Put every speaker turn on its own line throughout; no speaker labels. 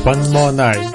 One More Night。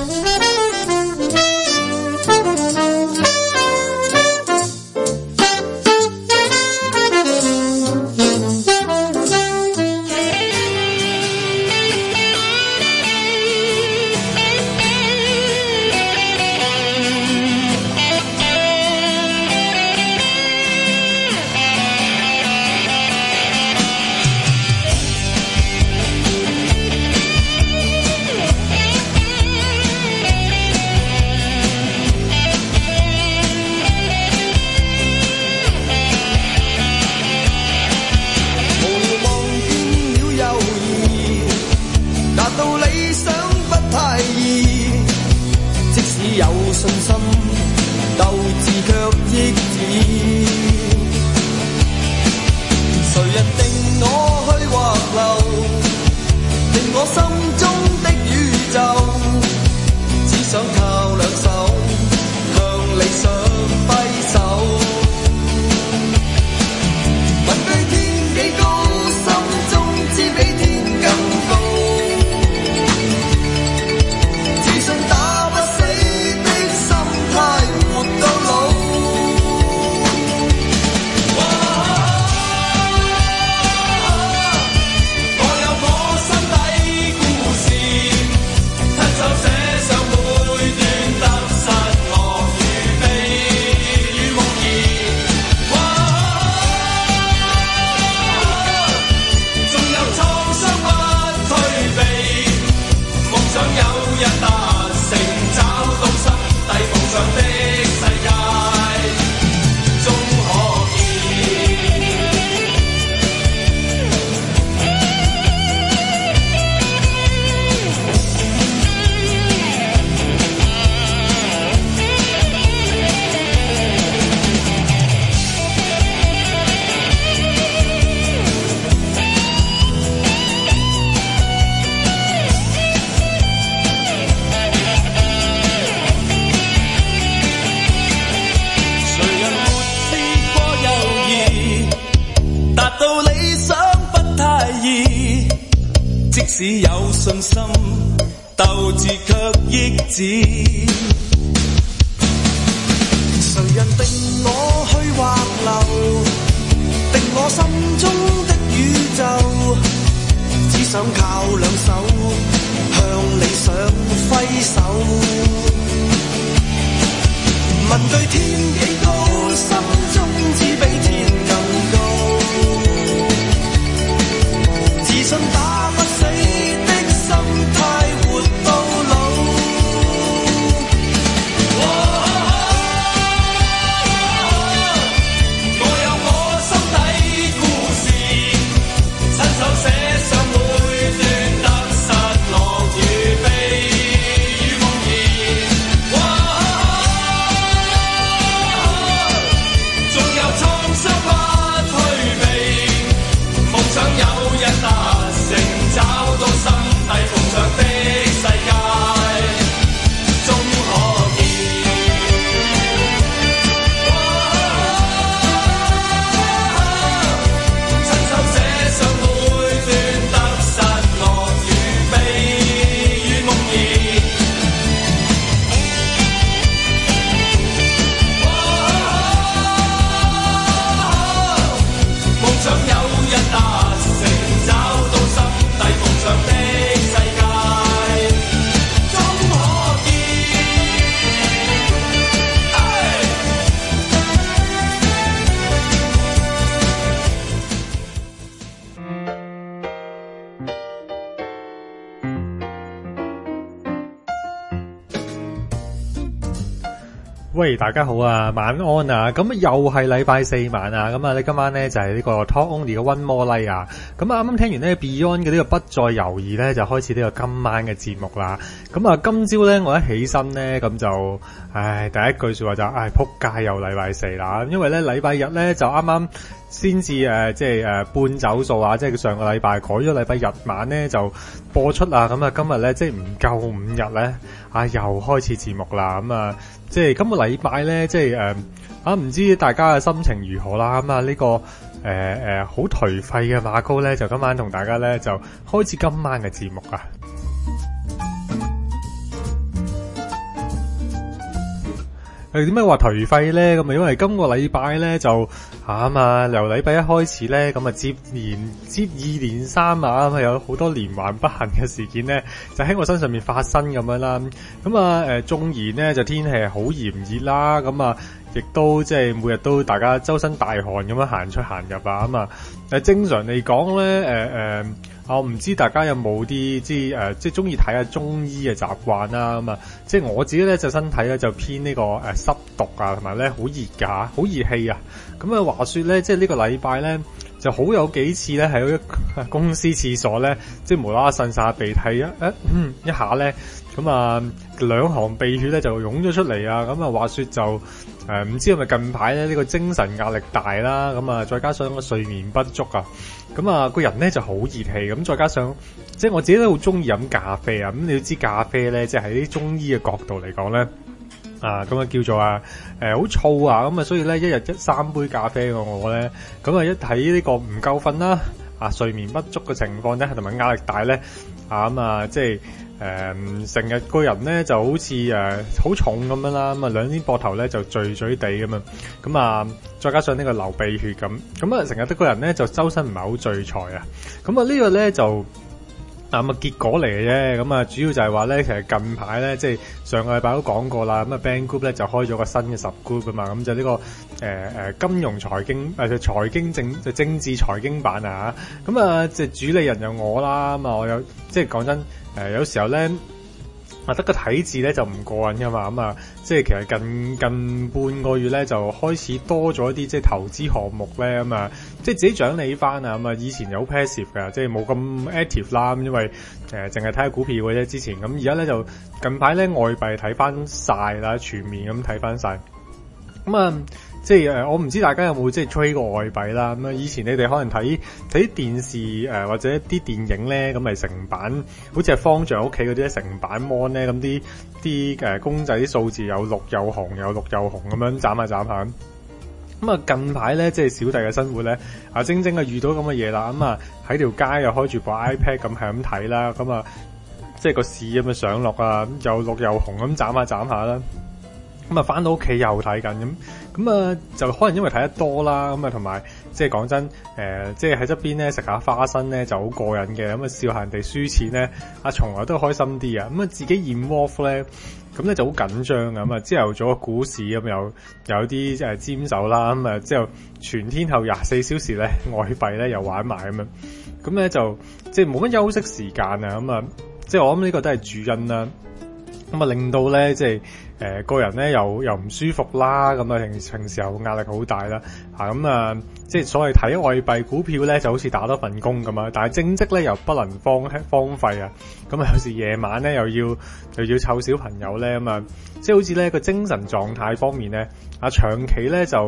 只有信心，鬥志卻抑止。誰人定我去或留，定我心中的宇宙？只想靠兩手向理想揮手。問句天幾高，心中只比天更高。自信打不死的心態，活到老。我有我心底故事，親手寫上每段得失樂與悲與夢兒。仲有創傷不退避，夢想有日達成，找到心底夢想的世界，終可見。親手寫上每段得失樂與悲與夢兒。夢想有日達成，找到心底夢想的世界，終可見。
喂，大家好啊，晚安啊，咁又係禮拜四晚啊，咁啊，你今晚咧就係呢個 Talk Only 嘅 One More Night 啊，咁啊，啱啱聽完呢 Beyond 嘅呢個不再猶豫咧，就開始呢個今晚嘅節目啦。咁啊，今朝咧我一起身咧，咁就，第一句說話就，仆街又禮拜四啦，因為咧禮拜日咧就啱啱先至半走數啊，即係上個禮拜改咗禮拜日晚咧就播出啊，咁啊今日咧即係唔夠5日咧，又開始節目啦，咁啊。即係今個禮拜咧，即係唔知大家嘅心情如何啦？咁啊呢個好頹廢嘅馬高咧，就今晚同大家咧就開始今晚嘅節目啊！ 點解話頹廢咧？咁啊，因為今個禮拜咧就由禮拜一開始咧，咁啊接二連三啊，咁啊有好多連環不幸嘅事件咧，就喺我身上面發生咁樣啦。咁啊縱然咧就天氣係好炎熱啦，咁啊亦都即係每日都大家周身大汗咁樣行出行入啊，咁啊正常嚟講咧我唔知大家有冇啲即係中意睇下中醫嘅習慣啦，咁啊即係我自己咧就身體咧就偏呢個濕毒啊，同埋咧好熱㗎，好熱氣啊。咁啊話說咧，即係呢個禮拜咧就好有幾次咧喺公司廁所咧，即係無啦啦擤晒鼻涕一下咧，咁啊兩行鼻血咧就湧咗出嚟啊。咁啊話說就唔知係咪近排咧呢個精神壓力大啦，咁啊再加上個睡眠不足啊，咁啊個人咧就好熱氣，咁再加上即係我自己都好中意飲咖啡啊。咁你都知咖啡咧，即係喺啲中醫嘅角度嚟講咧，咁啊叫做好燥啊，咁啊所以咧一日3杯咖啡嘅我咧，咁啊一睇呢個唔夠瞓啦，睡眠不足嘅情況咧，同埋壓力大咧，即係成日個人咧就好似好重咁樣啦，咁啊兩邊膊頭咧就醉醉地咁樣，咁啊再加上呢個流鼻血咁啊成日得個人咧就周身唔係好聚財啊，咁啊呢個咧就結果嚟嘅啫。咁啊主要就係話咧，其實近排咧即係上個禮拜都講過啦，咁啊 Band Group 咧就開咗個新嘅 subgroup 啊嘛，咁就呢個金融財經財經政治財經版啊，咁啊即係主理人有我啦，咁啊我有即係講真有時候咧得個睇字咧就唔過癮噶嘛，咁啊即係其實近半個月咧就開始多咗一啲即係投資項目咧，咁啊即係自己獎勵翻啊，咁啊以前有 passive 㗎，即係冇咁 active 啦，咁因為淨係睇下股票嘅啫之前，咁而家咧就近排咧外幣睇翻晒啦，全面咁睇翻晒，咁啊即係我唔知大家有冇即係 trade 過外幣啦，咁啊以前你哋可能睇電視或者啲電影咧，咁咪成版好似係方丈屋企嗰啲成版 mon 咧，咁啲公仔啲數字有綠有紅有綠有紅咁樣斬下。咁啊近排咧即係小弟嘅生活咧，晶晶遇到咁嘅嘢啦，咁啊喺條街又開住部 iPad 咁係咁睇啦，咁啊即係個市咁樣上落啊，又綠又紅咁斬下啦。咁啊翻到屋企又睇緊咁啊就可能因為睇得多啦，咁啊同埋即係講真即係喺側邊咧食下花生咧就好過癮嘅，咁啊笑下人哋輸錢咧從來都開心啲啊，咁啊自己 involve 咧咁咧就好緊張啊，咁啊朝頭早個股市咁有啲尖手啦，咁啊之後全天候24小時咧外幣咧又玩埋咁樣，咁咧就即係冇乜休息時間啊，咁啊即係我諗呢個都係主因啦，咁啊令到咧即係個人咧又唔舒服啦，咁啊平時又壓力好大啦，咁啊即係所謂睇外幣股票咧就好似打多份工咁啊，但係正職咧又不能荒廢啊，咁啊有時夜晚咧又要湊小朋友咧，咁啊即係好似咧個精神狀態方面咧長期咧就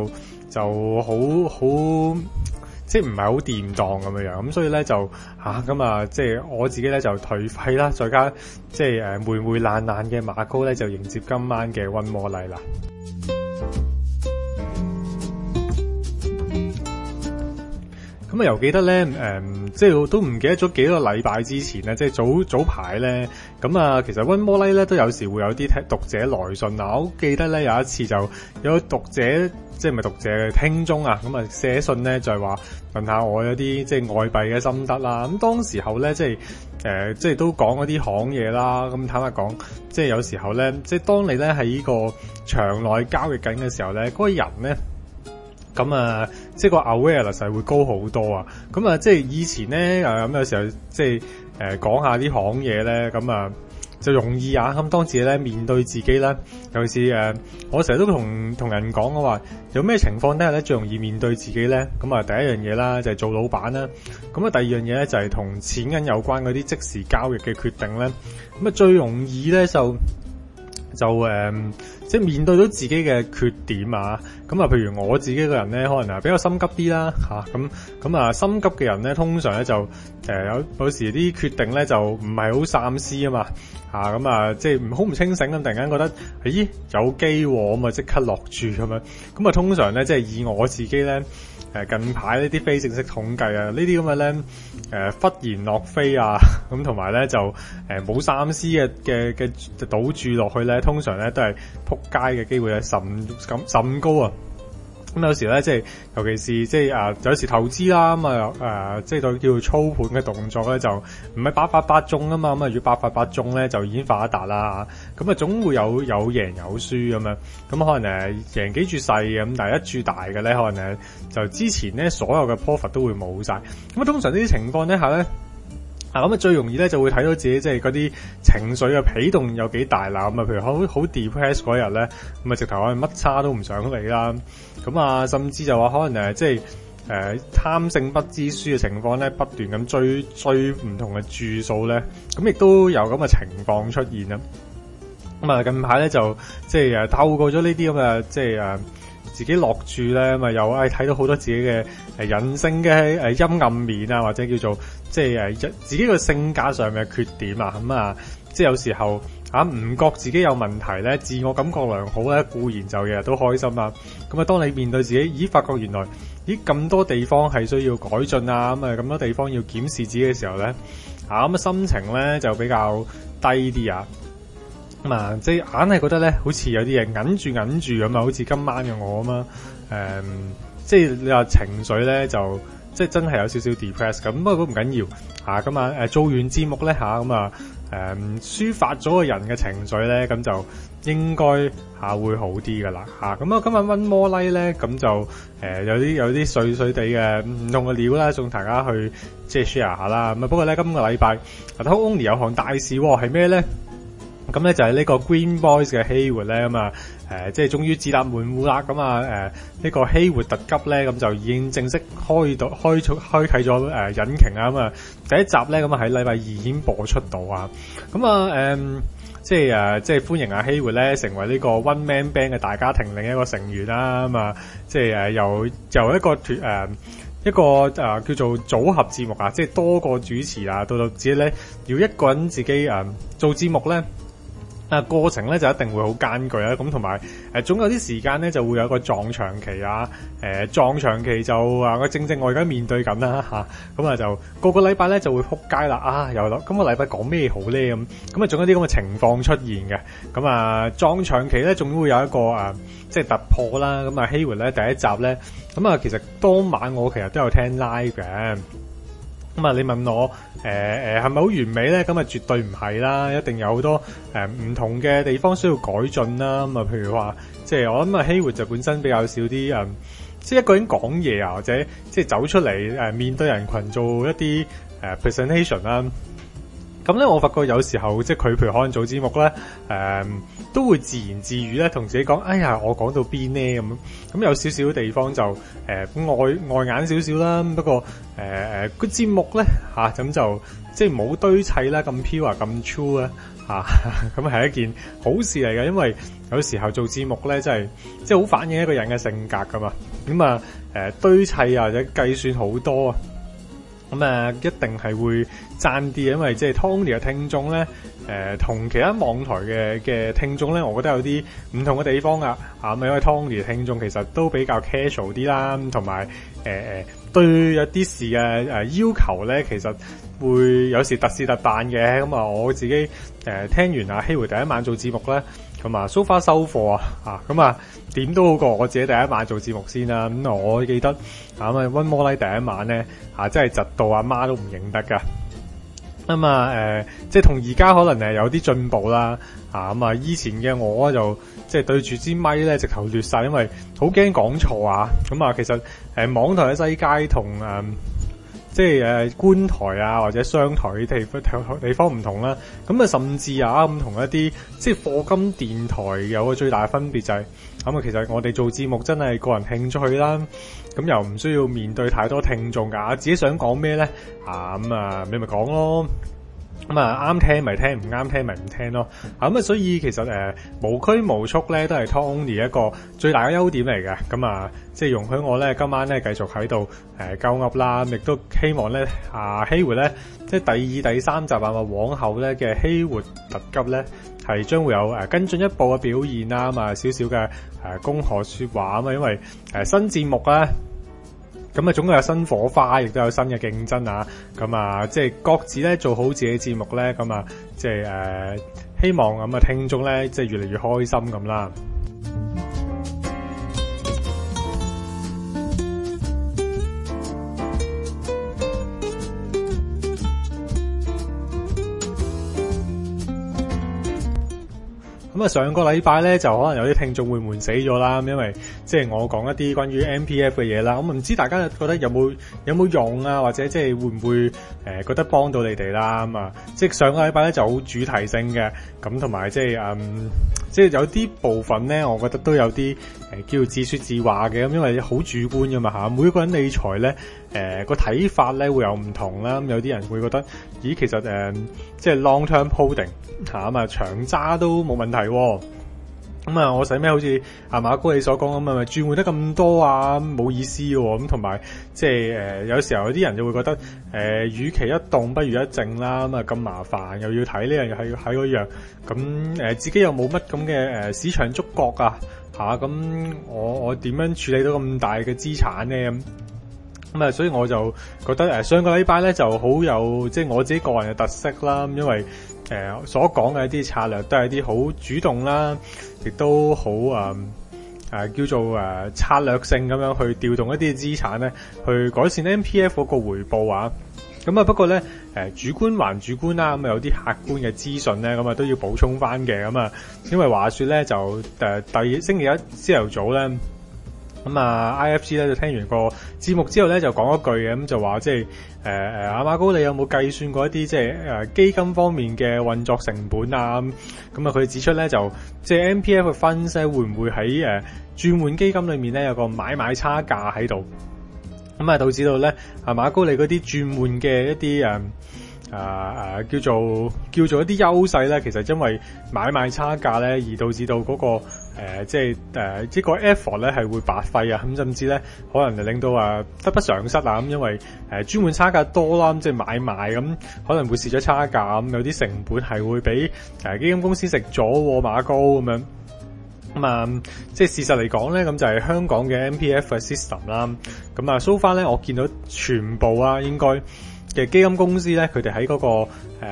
好即係唔係好掂當咁樣，咁所以咧就即係我自己咧就頹廢啦，再加即係霉爛嘅馬高咧就迎接今晚嘅溫摩麗啦。咁啊又記得咧即係都唔記得咗幾個禮拜之前咧，即係早排咧，咁啊其實溫摩麗咧都有時會有啲讀者來信啊，我好記得咧有一次就有讀者即係唔係讀者聽眾啊，咁啊寫信咧就係話問下我有啲即係外幣嘅心得啦，咁當時候咧即係都講嗰啲行嘢啦，咁坦白講即係有時候咧即係當你咧喺呢個場內交易緊嘅時候咧，嗰個人咧咁啊即係個 awareness 係會高好多啊，咁啊即係以前咧咁有時候即係講下啲行嘢咧，咁啊就容易啊，咁當自己咧面對自己咧，尤其是我成日都同人講嘅話，有咩情況底下咧最容易面對自己咧？咁啊第一樣嘢啦就係做老闆啦，咁啊第二樣嘢咧就係同錢銀有關嗰啲即時交易嘅決定咧，咁啊最容易咧就即係面對到自己嘅缺點啊，咁啊譬如我自己個人咧可能比較心急啲啦咁啊心急嘅人咧通常咧就有時啲決定咧就唔係好三思啊嘛，咁啊即係好唔清醒咁，突然間覺得咦有機喎，咁啊即刻落注咁樣，咁啊通常咧即係以我自己咧近排呢啲非正式統計啊，呢啲咁嘅咧忽然落飛啊，咁同埋咧就冇三思嘅賭注落去咧，通常咧都係撲街嘅機會係甚高啊！咁有時咧，即係尤其是即係有時投資啦，咁即係對叫做操盤嘅動作咧，就唔係百發百中啊嘛。咁如果百發百中咧，就已經發達啦。咁總會有贏有輸咁樣。咁可能贏幾注細嘅，咁但係一注大嘅咧，可能就之前咧所有嘅 profit 都會冇晒。咁通常呢啲情況底下咧。咁最容易咧就會睇到自己即係嗰啲情緒嘅起動有幾大啦。咁譬如好 depress 嗰日咧，咁直頭可能乜叉都唔想理啦。咁甚至就話可能即係貪勝不知輸嘅情況咧，不斷咁追唔同嘅注數咧，咁亦都有咁嘅情況出現啦。咁近排咧就即係透過咗呢啲咁嘅即係自己落注咧，又睇到好多自己嘅人性嘅陰暗面啊，或者叫做即係自己個性格上面嘅缺點啊，即係有時候唔覺自己有問題咧，自我感覺良好咧，固然就日日都開心啦。咁當你面對自己，發覺原來咁多地方係需要改進啊，咁多地方要檢視自己嘅時候咧，心情咧就比較低啲啊。即係硬係覺得咧，好似有啲嘢揞住咁啊，好似今晚嘅我啊嘛，即係你話情緒咧就即係真係有少少 depress 咁，不過都唔緊要做完節目咧抒發咗個人嘅情緒咧，咁就應該會好啲噶啦咁今日溫摩拉咧，咁就有啲碎碎地嘅唔同嘅料啦，送大家去即係 share 下啦。不過咧今個禮拜Talk Only 有項大事喎，係咩咧？咁咧就係呢個 Green Boys 嘅希活咧，即係終於自立門戶啦。呢個希活特輯咧，咁就已經正式開啟咗引擎啊。第一集咧，喺禮拜二已經播出到啊。即係歡迎希活咧成為呢個 One Man Band 嘅大家庭另一個成員啦。即係由一個一個叫做組合節目啊，即係多個主持啊，到自己咧要一個人自己做節目咧。過程咧就一定會好艱巨啦，咁同埋總有啲時間咧就會有一個撞牆期啊，撞牆期就我正我而家面對緊啦咁就個禮拜咧就會撲街啦又今個禮拜講咩好咧咁總有啲咁嘅情況出現嘅，咁撞牆期咧仲會有一個即係突破啦，咁希活咧第一集咧其實當晚我其實都有聽 live 嘅。你問我係咪好完美咧？咁絕對唔係啦，一定有好多唔同嘅地方需要改進啦。譬如話，即係我諗希活就本身比較少啲即係一個人講嘢啊，或者即係走出嚟面對人群做一啲presentation 啦。咁咧，我發覺有時候即係佢譬如可能做節目咧，都會自言自語咧，同自己講：哎呀，我講到邊呢？咁有少少地方就外眼少少啦。不過個節目咧咁就即係冇堆砌啦，咁 pure 咁 true 啦咁係一件好事嚟嘅，因為有時候做節目咧，真係即係好反映一個人嘅性格噶嘛。咁堆砌或者計算好多啊。一定係會爭啲，因為即係 Tony 嘅聽眾咧，同其他網台嘅聽眾咧，我覺得有啲唔同嘅地方啊。因為 Tony 嘅聽眾其實都比較 casual 啲啦，同埋對一啲事嘅要求咧，其實會有時特事特辦嘅。我自己聽完希活第一晚做節目咧，so far 收貨點都好過我自己第一晚做節目先啦。我記得溫摩拉第一晚咧真係窒到阿媽都唔認得噶。即係同而家可能有啲進步啦。以前嘅我就即係對住支咪咧，直頭劣晒，因為好驚講錯啊。其實網台嘅世界同即係觀台啊或者商台啲地方唔同啦。甚至咁同一啲即係課金電台有個最大嘅分別就係其實我哋做節目真係個人興趣啦。又唔需要面對太多聽眾㗎，自己想講咩咧你咪講咯。啱聽咪聽，唔啱聽咪唔聽咯。所以其實無拘無束咧，都係 Talk Only 一個最大嘅優點嚟嘅。即係容許我咧今晚咧繼續喺度鳩噏啦，亦都希望咧希活咧即係第二、第三集往後咧嘅希活特輯咧係將會有更進一步嘅表現啦。少少嘅恭賀說話因為新節目咧咁啊，總有新火花，亦都有新嘅競爭啊！咁啊，即係各自咧做好自己節目咧，咁啊，即係希望咁啊聽眾咧，即係越嚟越開心咁啦。咁啊，上個禮拜咧就可能有啲聽眾會悶死咗啦，因為即係我講一啲關於 MPF 嘅嘢啦。咁唔知大家覺得有冇用啊，或者即係會唔會覺得幫到你哋啦？咁啊，即係上個禮拜咧就好主題性嘅，咁同埋即係即係有啲部分咧，我覺得都有啲叫自說自話嘅，咁因為好主觀噶嘛嚇，每個人理財咧個睇法咧會有唔同啦。咁有啲人會覺得，咦其實即係 long term holding 嚇咁啊長揸都冇問題喎。咁啊，我使咩好似阿馬哥你所講咁咪轉換得咁多啊？冇意思喎。咁同埋即係有時候有啲人就會覺得與其一動不如一靜啦。咁啊咁麻煩，又要睇呢樣又係要睇嗰樣。咁自己又冇乜咁嘅市場觸覺啊嚇。咁我點樣處理到咁大嘅資產咧？咁啊，所以我就覺得上個禮拜咧就好有即係我自己個人嘅特色啦。因為所講嘅一啲策略都係一啲好主動啦，亦都好叫做策略性咁樣去調動一啲資產咧，去改善 MPF 嗰個回報啊。咁啊，不過咧主觀還主觀啦，咁有啲客觀嘅資訊咧，咁啊都要補充翻嘅。咁啊，因為話說咧就星期一朝頭早咧。咁啊 ，IFG 咧就聽完個節目之後咧就講一句嘅，咁就話即係阿馬高你有冇計算過一啲即係基金方面嘅運作成本啊？咁啊佢指出咧就即係 MPF 嘅分析會唔會喺轉換基金裏面咧有個買賣差價喺度，咁啊導致到咧阿馬高你嗰啲轉換嘅一啲叫做一啲優勢咧，其實因為買賣差價咧而導致到嗰個即係呢個 effort 咧係會白費啊，咁甚至咧可能就令到得不償失啊，咁因為轉換差價多啦，咁即係買賣咁可能會蝕咗差價，咁有啲成本係會俾基金公司食咗馬高咁樣。咁即係事實嚟講咧，咁就係香港嘅 MPF 嘅 system 啦。咁啊 so far 咧，我見到全部應該嘅基金公司咧，佢哋喺嗰個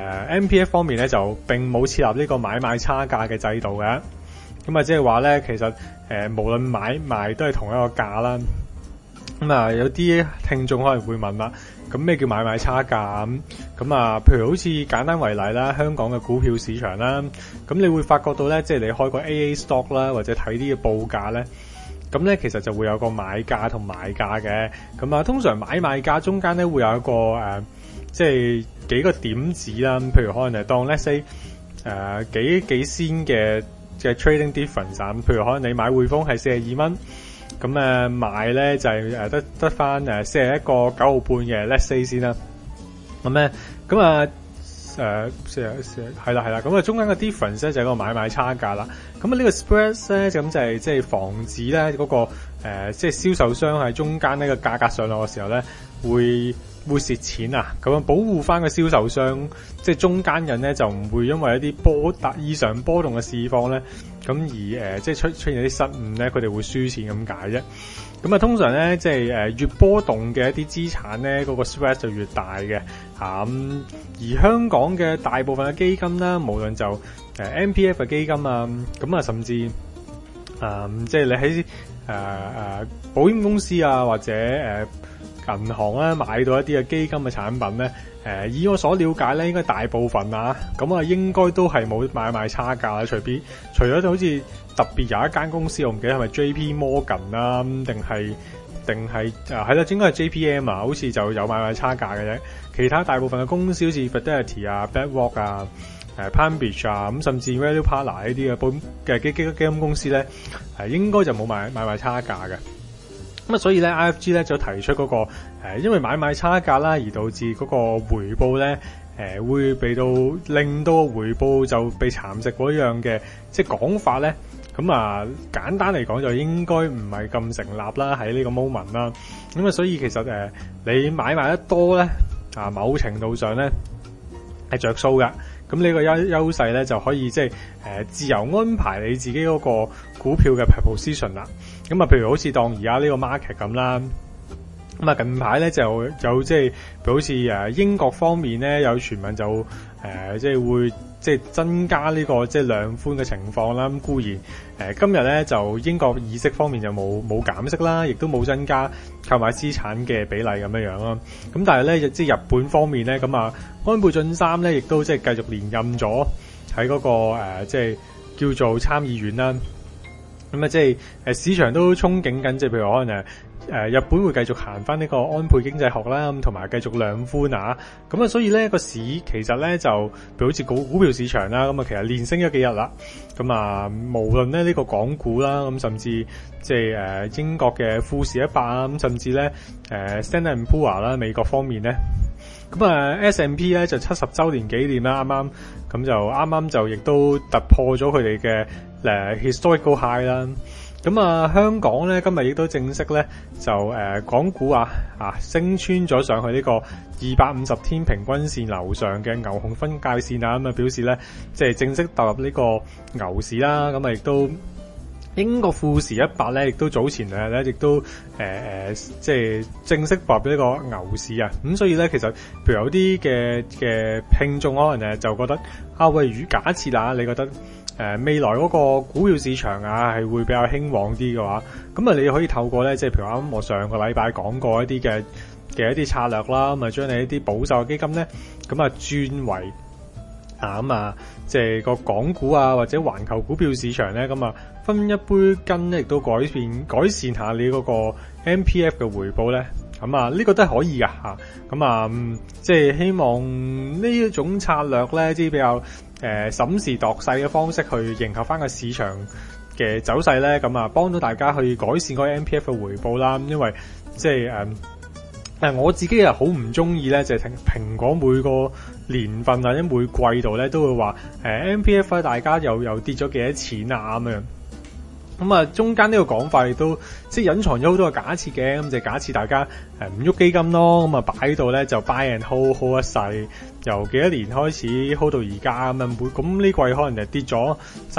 MPF 方面咧，就並冇設立呢個買賣差價嘅制度嘅。咁啊，即係話咧，其實無論買賣都係同一個價啦。咁啊，有啲聽眾可能會問啦，咁咩叫買賣差價？咁啊，譬如好似簡單為例啦，香港嘅股票市場啦，咁你會發覺到咧，即係你開個 AA stock 啦，或者睇啲嘅報價咧，咁咧其實就會有個買價同賣價嘅。咁啊，通常買賣價中間咧會有一個即係幾個點子啦。譬如可能係當 let's say 幾仙嘅 trading difference 啊。譬如可能你買匯豐係42蚊。咁賣咧就係得翻41個9毫半嘅 let's say 先啦。咁咧咁係啦，咁中間嘅 difference 咧就係個買賣差價啦。咁呢個 spread 咧咁就係即係防止咧嗰個即係銷售商喺中間呢個價格上落嘅時候咧會蝕錢啊。咁樣保護翻個銷售商，即係中間人咧就唔會因為一啲異常波動嘅市況咧，咁而即係出現一啲失誤咧，佢哋會輸錢咁解啫。咁啊，通常咧即係越波動嘅一啲資產咧，嗰個 spread 就越大嘅嚇。而香港嘅大部分嘅基金啦，無論就MPF 嘅基金啊，咁啊甚至即係你喺保險公司啊或者銀行咧買到一啲嘅基金嘅產品咧，以我所了解咧，應該大部分咁應該都係冇買賣差價啦。除咗好似特別有一間公司，我唔記得係咪 JP Morgan 啦，定係係啦，應該係 JPM 好似就有買賣差價嘅啫。其他大部分嘅公司好似 Fidelity 啊、BlackRock 啊、PalmBeach 咁甚至 Value Partners 呢啲嘅保險嘅基金公司咧，應該就冇買賣差價嘅。咁所以咧 IFG 咧就提出嗰個因為買賣差價啦，而導致嗰個回報咧會令到回報就被蠶食嗰樣嘅即係講法咧。咁簡單嚟講就應該唔係咁成立啦，喺呢個 moment 啦。咁所以其實你買賣得多咧某程度上咧係着數㗎。咁呢個優勢咧就可以即係自由安排你自己嗰個股票嘅 position 啦。咁譬如好似當而家呢個 market 咁啦， 咁啊，近排咧就有即係，譬如好似英國方面咧有傳聞就即係會即係增加呢個即係量寬嘅情況啦。咁固然今日咧就英國議息方面就冇減息啦，亦都冇增加購買資產嘅比例咁樣樣啦。咁但係咧即係日本方面咧，咁啊安倍晉三咧亦都即係繼續連任咗喺嗰個即係叫做參議院啦。咁啊，即係市場都憧憬緊，即係譬如可能日本會繼續行翻呢個安倍經濟學啦，咁同埋繼續量寬啊。咁啊，所以咧個市其實咧就譬如好似股票市場啦，咁啊其實連升咗幾日啦。咁啊，無論咧呢個港股啦，咁甚至即係英國嘅富時100啊，咁甚至咧Standard & Poor's 啦，美國方面咧。咁啊 S&P 咧就70週年紀念啦，啱啱就亦都突破咗佢哋嘅historical high 啦。咁啊香港咧今日亦都正式咧就港股升穿咗上去呢個250天平均線樓上嘅牛熊分界線啊，咁啊表示咧即係正式踏入呢個牛市啦。咁啊亦都英國富時100咧，亦都早前咧，亦都即係正式步入呢個牛市啊！咁所以咧，其實譬如有啲嘅聽眾可能就覺得喂，假設你覺得未來嗰個股票市場係會比較興旺啲嘅話，咁啊你可以透過咧，即係譬如啱我上個禮拜講過一啲嘅一啲策略啦，咁啊將你一啲保守嘅基金咧，咁啊轉為即係個港股或者環球股票市場咧，咁啊分一杯羹咧，亦都改善下你嗰個 MPF 嘅回報咧，咁啊呢個都係可以噶吓，咁啊即係希望呢一種策略咧，即係比較審時度勢嘅方式去迎合翻個市場嘅走勢咧，咁啊幫到大家去改善個 MPF 嘅回報啦，因為即係我自己好唔中意咧，就係蘋果每個年份或者每季度咧都會話MPF 大家又跌咗幾多錢啊咁樣。咁啊，中間呢個講法亦都即係隱藏咗好多個假設嘅，咁就假設大家唔喐基金咯，咁啊擺喺度咧就 buy and hold 一世，由幾多年開始 hold 到而家咁啊，咁呢季可能就跌咗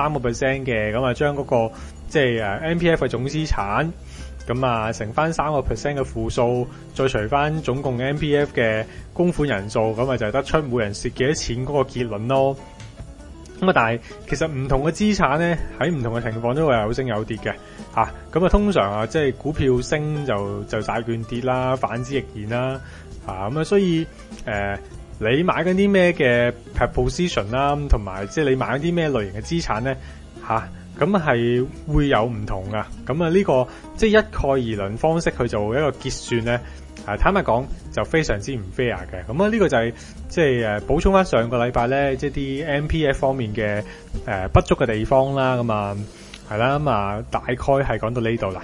3% 嘅，咁啊將嗰個即係MPF 嘅總資產，咁啊乘翻3% 嘅負數，再除翻總共 MPF 嘅供款人數，咁啊就得出每人蝕幾多錢嗰個結論咯。咁啊，但係其實唔同嘅資產咧，喺唔同嘅情況都會有升有跌嘅，咁啊通常即係股票升就債券跌啦，反之亦然啦，咁啊所以你買緊啲咩嘅 position 啦，同埋即係你買緊啲咩類型嘅資產咧，咁係會有唔同噶，咁啊呢個即係一概而論方式去做一個結算咧。坦白講就非常之唔 fair 嘅，咁啊呢個就係即係補充翻上個禮拜咧，即係啲 MPF 方面嘅不足嘅地方啦，咁啊係啦，咁啊大概係講到呢度啦。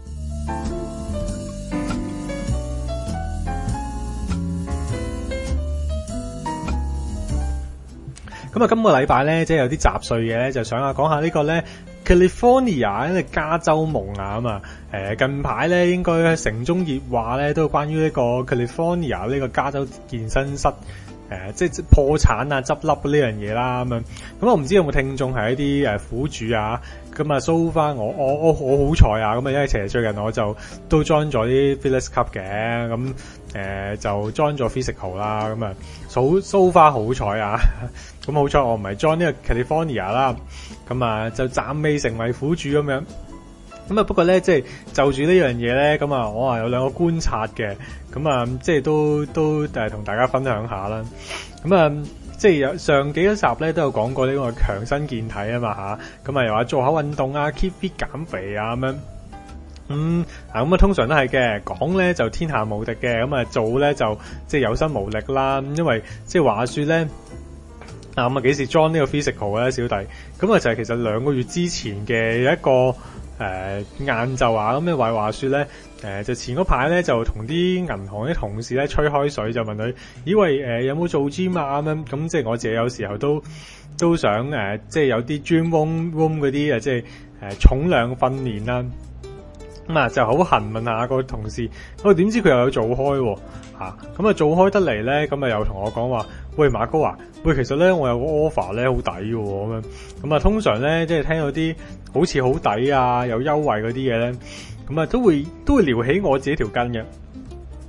咁啊今個禮拜咧，即係有啲雜碎嘅咧，就想講下呢個咧。California 呢個加州夢啊嘛，近排咧應該城中熱話咧都關於呢個 California 呢個加州健身室即係破產啊執笠呢樣嘢啦咁樣。咁我唔知有冇聽眾係一啲苦主啊，咁啊 so far 我好彩啊，咁啊因為其實最近我就都 join 咗啲 Fitness Club 嘅，咁就 join 咗 physical 啦，咁啊 so far 好彩啊，咁好彩我唔係 join 呢個 California 啦，咁啊就暫未成為苦主咁樣。咁啊不過咧即係就住呢樣嘢咧，咁啊我有兩個觀察嘅，咁啊即係都同大家分享下啦。咁啊即係有上幾集咧都有講過呢個強身健體啊嘛吓，咁啊又話做下運動啊 keep fit 減肥啊咁樣。咁啊通常都係嘅，講咧就天下無敵嘅，咁啊做咧就即係有心無力啦。因為即係話說咧，咁啊幾時 join 呢個 physical 咧，小弟？咁啊就係其實2個月之前嘅一個晏晝啊，咁話說咧，就前嗰排咧就同啲銀行啲同事咧吹開水，就問佢，以為有冇做 gym 啊咁樣，咁即係我自己有時候都想即係有啲 gym room 嗰啲即係重量訓練啦。咁啊就好痕問下個同事，點知佢又有做開喎，咁啊做開得嚟咧，咁啊又同我講話，喂馬哥啊，喂其實咧我有個 offer 咧好抵嘅喎，咁啊通常咧即係聽到啲好似好抵啊有優惠嗰啲嘢咧，咁啊都會撩起我自己條筋嘅。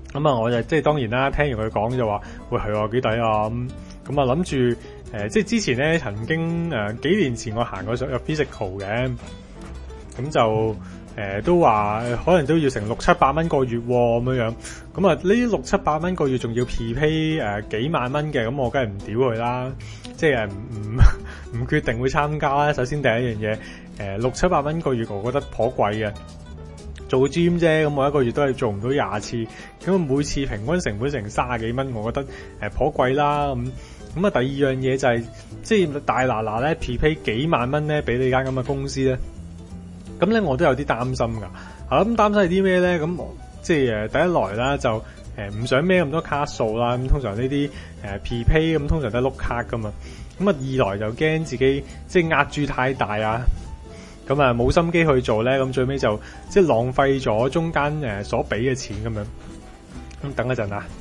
咁啊，我就即係當然啦，聽完佢講就話，喂係啊幾抵啊咁啊諗住即係之前咧曾經幾年前我行過上入 physical 嘅，咁就都話可能都要成600-700蚊個月咁樣，咁啊呢600-700蚊個月仲要 PPay 幾萬蚊嘅，咁我梗係唔屌佢啦，即係唔決定會參加啦。首先第一樣嘢600-700蚊個月，我覺得頗貴嘅。做 gym 啫，咁我一個月都係做唔到20次，咁每次平均成本成30幾蚊，我覺得頗貴啦。咁啊，第二樣嘢就係即係大嗱嗱咧 PPay 幾萬蚊咧，俾你間咁嘅公司咧，咁咧我都有啲擔心㗎。咁擔心係啲咩咧？咁即係第一來啦，就唔想孭咁多卡數啦。咁通常呢啲PPay 咁通常都係碌卡㗎嘛。咁啊，二來就驚自己即係壓住太大啊。咁啊冇心機去做咧，咁最尾就即係浪費咗中間所俾嘅錢咁樣。咁等一陣啊。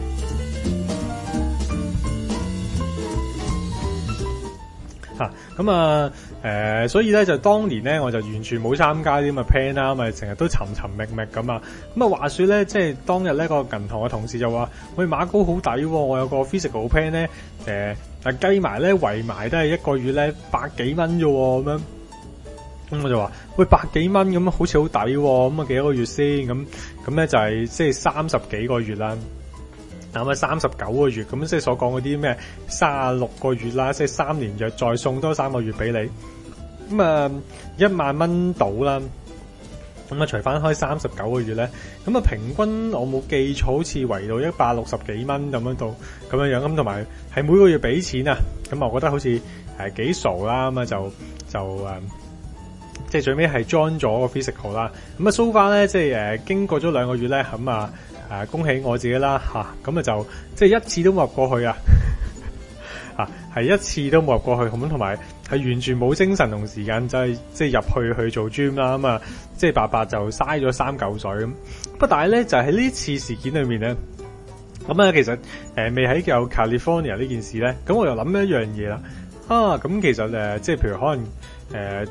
所以咧就當年咧我就完全冇參加啲咁嘅 plan 啦，咪成日都尋尋覓覓咁啊。咁啊話說咧，即係當日咧個銀行嘅同事就話：喂，馬高好抵喎，我有個 physical plan 咧，但計埋咧圍埋都係一個月咧100幾蚊啫喎，咁樣。咁我就話：喂，100幾蚊咁好似好抵喎，咁啊幾多個月先？咁咧就係即係30幾個月啦。咁啊39個月，咁即係所講嗰啲咩36個月啦，即係3年約再送多3個月俾你。咁啊1萬蚊到啦。咁啊除翻開39個月咧，咁啊平均我冇記錯，好似圍到160幾蚊咁樣到咁樣樣。咁同埋係每個月俾錢啊。咁我覺得好似幾傻啦。咁啊就即係最尾係 join 咗個 physical 啦。咁啊 so far 咧，即係經過咗2個月咧，咁啊恭喜我自己啦嚇。咁啊就即係一次都冇入過去啊。係一次都冇入過去，咁同埋係完全冇精神同時間，就係即係入去做 gym 啦。咁啊即係白白就嘥咗3嚿水咁。不過但係咧就喺呢次事件裏面咧，咁啊其實未喺有 California 呢件事咧，咁我又諗一樣嘢啦。咁其實即係譬如可能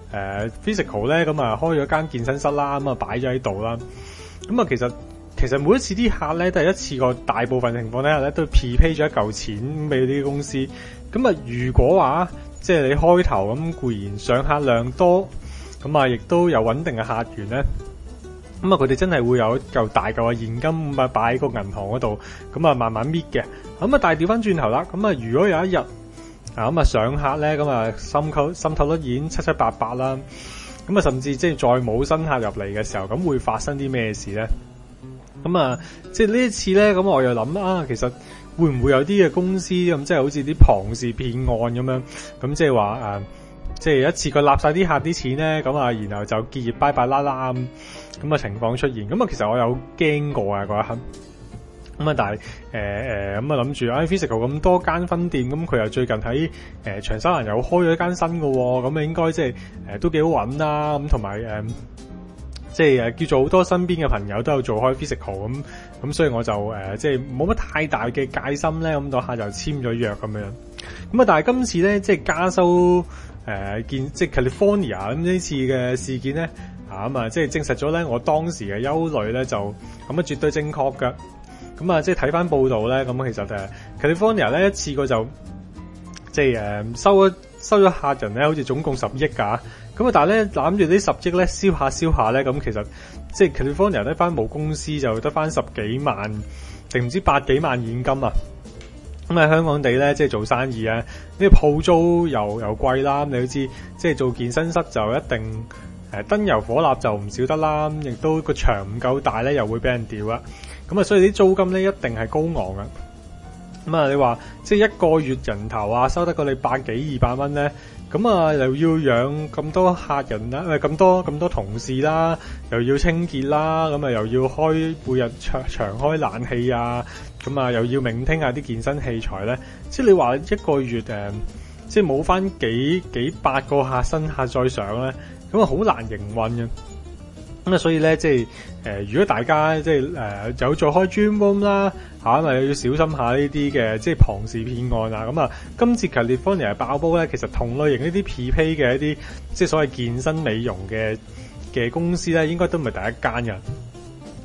physical 咧，咁啊開咗間健身室啦，咁啊擺咗喺度啦。咁啊其實每一次啲客咧都係一次過，大部分情況底下咧都 PPay 咗一嚿錢俾啲公司。咁啊如果話即係你開頭咁固然上客量多，咁啊亦都有穩定嘅客源咧，咁啊佢哋真係會有一嚿大嚿嘅現金咁啊擺喺個銀行嗰度，咁啊慢慢搣嘅。咁啊但係調翻轉頭啦，咁啊如果有一日咁啊上客咧，咁啊滲透率已經700-800啦，咁啊甚至即係再冇新客入嚟嘅時候，咁會發生啲咩事咧？咁啊即係呢一次咧，咁我又諗其實會唔會有啲嘅公司咁，即係好似啲龐氏騙案咁樣，咁即係話即係一次過納晒啲客啲錢咧，咁啊然後就結業拜拜啦啦咁嘅情況出現。咁啊其實我有驚過啊嗰一刻。咁啊，但係咁啊諗住physical 咁多間分店，咁佢又最近喺長沙灣又開咗一間新嘅喎，咁啊應該即係都幾好揾啦。咁同埋即係叫做好多身邊嘅朋友都有做開 physical 咁，所以我就即係冇乜太大嘅戒心咧。咁到下就簽咗約咁樣。咁啊，但係今次咧即係加州即係 California 咁呢次嘅事件咧咁啊即係證實咗咧我當時嘅憂慮咧就咁啊絕對正確㗎。咁啊，即係睇翻報道咧，咁其實California 咧一次過就即係收咗客人咧，好似總共10億㗎。咁啊，但係咧攬住啲10億咧燒下咧，咁其實即係 California 得翻冇公司就得翻10幾萬定唔知8幾萬現金啊。咁喺香港地咧，即係做生意啊，呢個鋪租又貴啦。你都知，即係做健身室就一定燈油火蠟就唔少得啦。亦都個場唔夠大咧，又會俾人屌啊。咁啊，所以啲租金咧一定係高昂嘅。咁啊，你話即係一個月人頭收得過你100幾200蚊咧，咁啊又要養咁多客人啦，咁多同事啦，又要清潔啦，咁啊又要每日長開冷氣啊，咁啊又要maintain下啲健身器材咧，即係你話一個月即係冇翻幾百個新客再上咧，咁啊好難營運嘅。咁啊，所以咧，即係如果大家即係有做開 gym room 啦，咪要小心下呢啲嘅即係龐氏騙案啊。咁啊，今次 California 爆煲咧，其實同類型呢啲 PPay 嘅一啲即係所謂健身美容嘅公司咧，應該都唔係第一間嘅。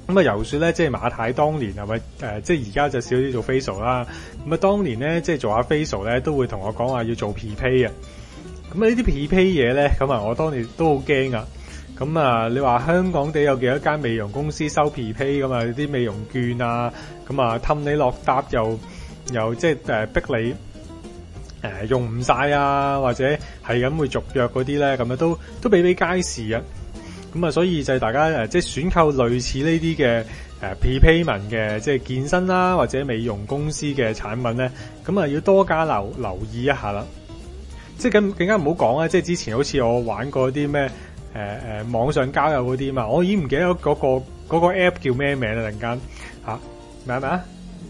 咁啊，由說咧，即係馬太當年係咪即係而家就少啲做 facial 啦。咁啊，當年咧，即係做下 facial 咧，都會同我講話要做 PPay 啊。咁啊，呢啲 PPay 嘢咧，咁啊，我當年都好驚噶。咁啊，你話香港地有幾多間美容公司收 PPay 咁啊？啲美容券啊，咁啊，氹你落搭又即係逼你用唔晒啊，或者係咁會續約嗰啲咧，咁啊都比皆是啊。咁啊，所以就係大家即係選購類似呢啲嘅prepayment 嘅即係健身啦或者美容公司嘅產品咧，咁啊要多加留意一下啦。即係更加唔好講啊！即係之前好似我玩過啲咩網上交友嗰啲嘛，我已經唔記得嗰個 app 叫咩名啦，突然間咩啊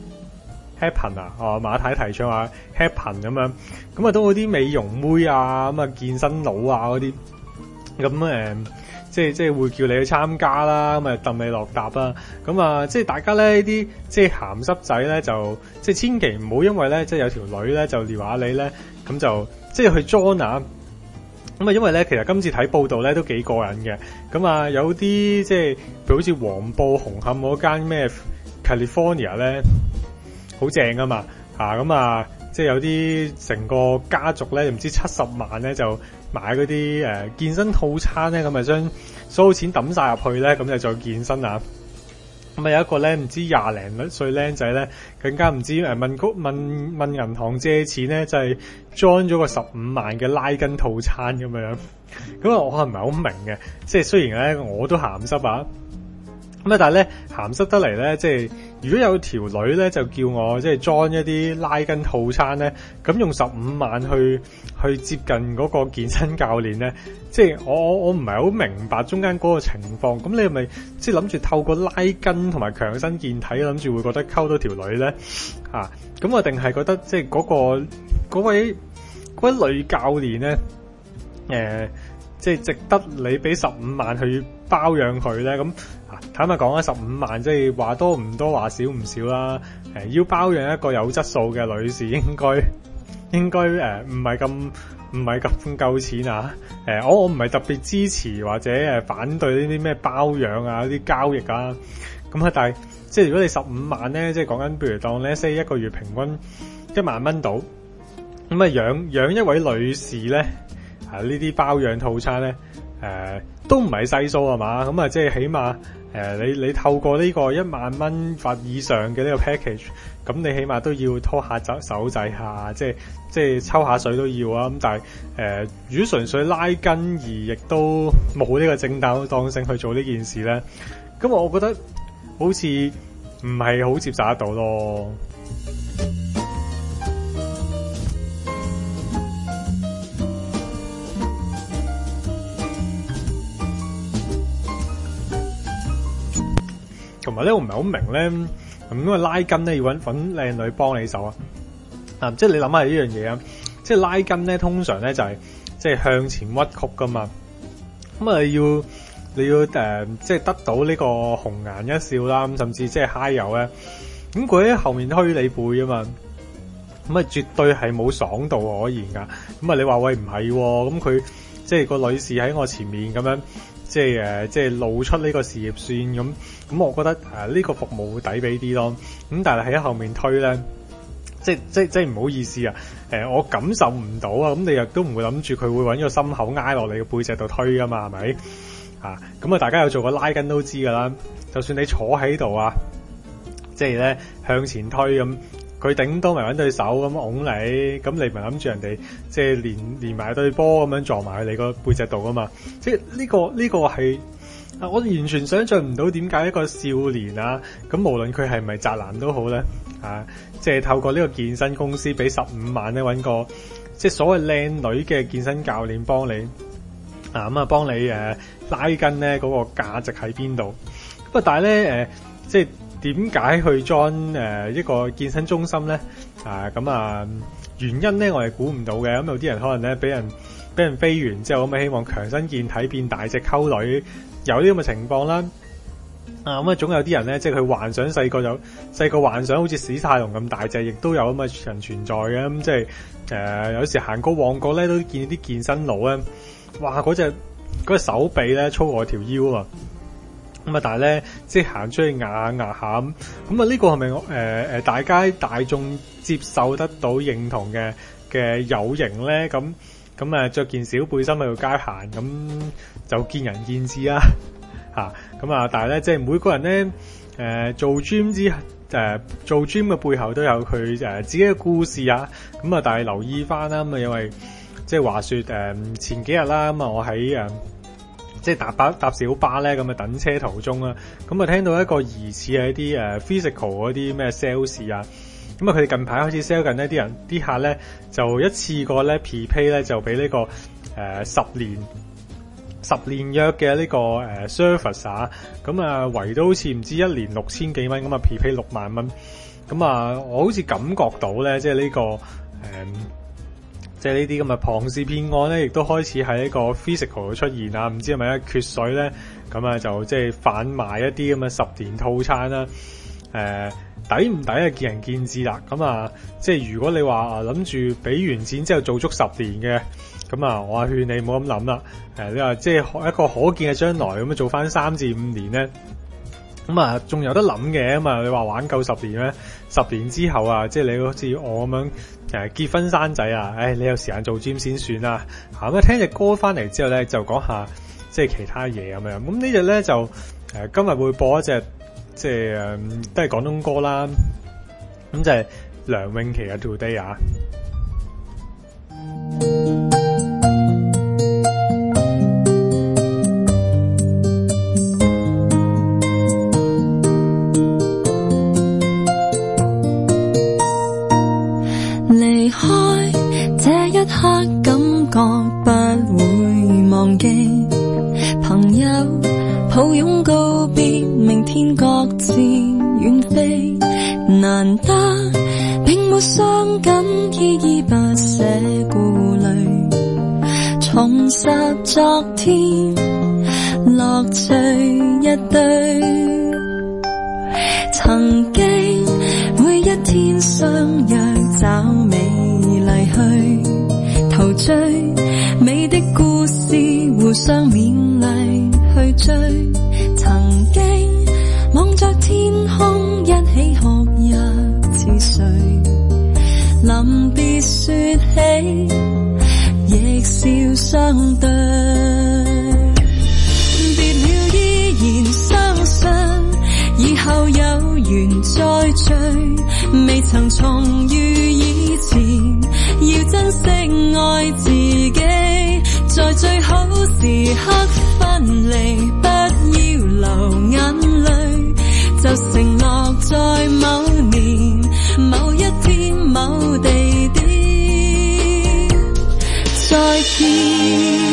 Happen 啊，馬太提倡話 Happen 咁樣，咁啊都嗰啲美容妹啊，咁啊健身佬啊嗰啲，咁即係會叫你去參加啦，咁啊氹你落搭啦，咁啊即係大家咧呢啲即係鹹濕仔咧就即係千祈唔好因為咧即係有條女咧就撩下你咧，咁就即係去 join 啊。咁啊，因為咧，其實今次睇報道咧都幾過癮嘅。咁啊，有啲即係譬如好似黃埔紅磡嗰間咩 California 咧，好正啊嘛咁啊，即係有啲成個家族咧，唔知70萬咧就買嗰啲健身套餐咧，咁啊將所有錢抌晒入去咧，咁就再健身啊。咁啊有一個咧唔知20零歲僆仔咧，更加唔知問銀行借錢咧，就係 join 咗個15萬嘅拉筋套餐咁樣。咁啊我係唔係好明嘅，即係雖然咧我都鹹濕啊，咁啊但係咧鹹濕得嚟咧，即係如果有條女咧就叫我即係 join 一啲拉筋套餐咧，咁用15萬去接近嗰個健身教練咧，即係我唔係好明白中間嗰個情況。咁你係咪即係諗住透過拉筋同埋強身健體，諗住會覺得溝到條女咧咁我定係覺得即係嗰位女教練咧即係值得你俾15萬去包養佢咧？咁坦白講啊，15萬即係話多唔多話少唔少啦。要包養一個有質素嘅女士，應該唔係咁夠錢啊。我唔係特別支持或者反對呢啲咩包養啊啲交易啊。咁但係即係如果你15萬咧，即係講緊譬如當咧，say 一個月平均1萬蚊到，咁啊養一位女士咧。呢啲包養套餐咧，都唔係細數係嘛？咁啊，即係起碼你透過呢個1萬蚊或以上嘅呢個 package，咁你起碼都要拖下手仔下，即係抽下水都要啊。咁但係如果純粹拉筋而亦都冇呢個正當性去做呢件事咧，咁我覺得好似唔係好接受得到咯。同埋咧，我唔係好明咧，咁因為拉筋咧要揾靚女幫你手即係你諗下呢樣嘢啊，即係拉筋咧通常咧就係即係向前屈曲噶嘛，咁啊你要即係得到呢個紅顏一笑啦，咁甚至即係揩油咧，咁佢喺後面推你背啊嘛，咁啊絕對係冇爽度可言噶，咁啊你話喂唔係喎，咁佢即係個女士喺我前面咁樣。即係露出呢個事業線咁我覺得呢個服務會抵俾啲咯。咁但係喺後面推咧，即係唔好意思啊。我感受唔到啊。咁你亦都唔會諗住佢會揾個心口挨落你嘅背脊度推噶嘛，係咪？咁大家有做過拉筋都知噶啦。就算你坐喺度啊，即係咧向前推咁。佢頂多咪揾對手咁擁你，咁你咪諗住人哋即係連埋對波咁樣撞埋去你個背脊度噶嘛？即係呢個係我完全想像唔到點解一個少年啊，咁無論佢係咪宅男都好咧，即係透過呢個健身公司俾15萬咧揾個即係所謂靚女嘅健身教練幫你幫你拉筋咧，嗰個價值喺邊度？不過但係咧即係。點解去 join 一個健身中心咧？原因咧我係估唔到嘅。咁有啲人可能咧俾人飛完之後咁希望強身健體變大隻溝女，有啲咁嘅情況啦。總有啲人咧即係佢幻想細個幻想好似史泰龍咁大隻，亦都有咁嘅人存在嘅。咁即係有時行過旺角咧都見啲健身佬咧，哇嗰隻手臂咧粗過條腰啊！ 咁啊，但係咧，即係行出去壓下咁，呢個係咪大眾接受得到認同嘅有型咧？咁啊，着件小背心喺度街行，咁就見仁見智啦嚇。咁啊，但係咧，即係每個人咧，做 gym 做 gym 嘅背後都有佢自己嘅故事啊。咁啊，但係留意翻啦，咁啊，因為即係話說前幾日啦，咁啊，我喺即係搭小巴咧，咁啊等車途中啦，咁啊聽到一個疑似係一啲physical 嗰啲咩 sales 啊，咁啊佢哋近排開始 sell 緊呢啲客咧就一次過咧 prepay 咧就俾呢個10年約嘅呢個service 啊，咁啊圍到好似唔知1年6000幾蚊，咁啊 prepay 6萬蚊，咁啊我好似感覺到咧，即係呢個即係呢啲咁嘅龐氏騙案咧，亦都開始喺呢個 physical 度出現啊！唔知係咪缺水咧？咁啊就即係販賣一啲咁嘅10年套餐啦。抵唔抵啊？見仁見智啦。咁啊，即係如果你話諗住俾完錢之後做足10年嘅，咁啊，我勸你唔好咁諗啦。你話即係一個可見嘅將來咁樣做翻3至5年咧，咁啊仲有得諗嘅。咁啊，你話玩夠10年咧，10年之後啊，即係你好似我咁樣。結婚生仔啊，你有時間做 gym 先算啦。咁聽隻歌翻嚟之後咧，就講下即係其他嘢咁樣。咁呢隻咧就今日會播一隻即係都係廣東歌啦。咁就係梁詠琪嘅 Today 啊。
離開這一刻，感覺不會忘記。朋友抱擁告別，明天各自遠飛。難得並沒傷感，依依不捨顧慮。重拾昨天，樂趣一堆。曾經每一天相約找美麗去陶醉，美的故事互相勉勵去追。曾經望着天空一起哭泣似誰，臨別說起亦笑相對。別了依然相信以後有緣再聚，未曾重遇以前，要珍惜愛自己，在最好時刻分離，不要流眼淚，就承諾在某年某一天某地點再見。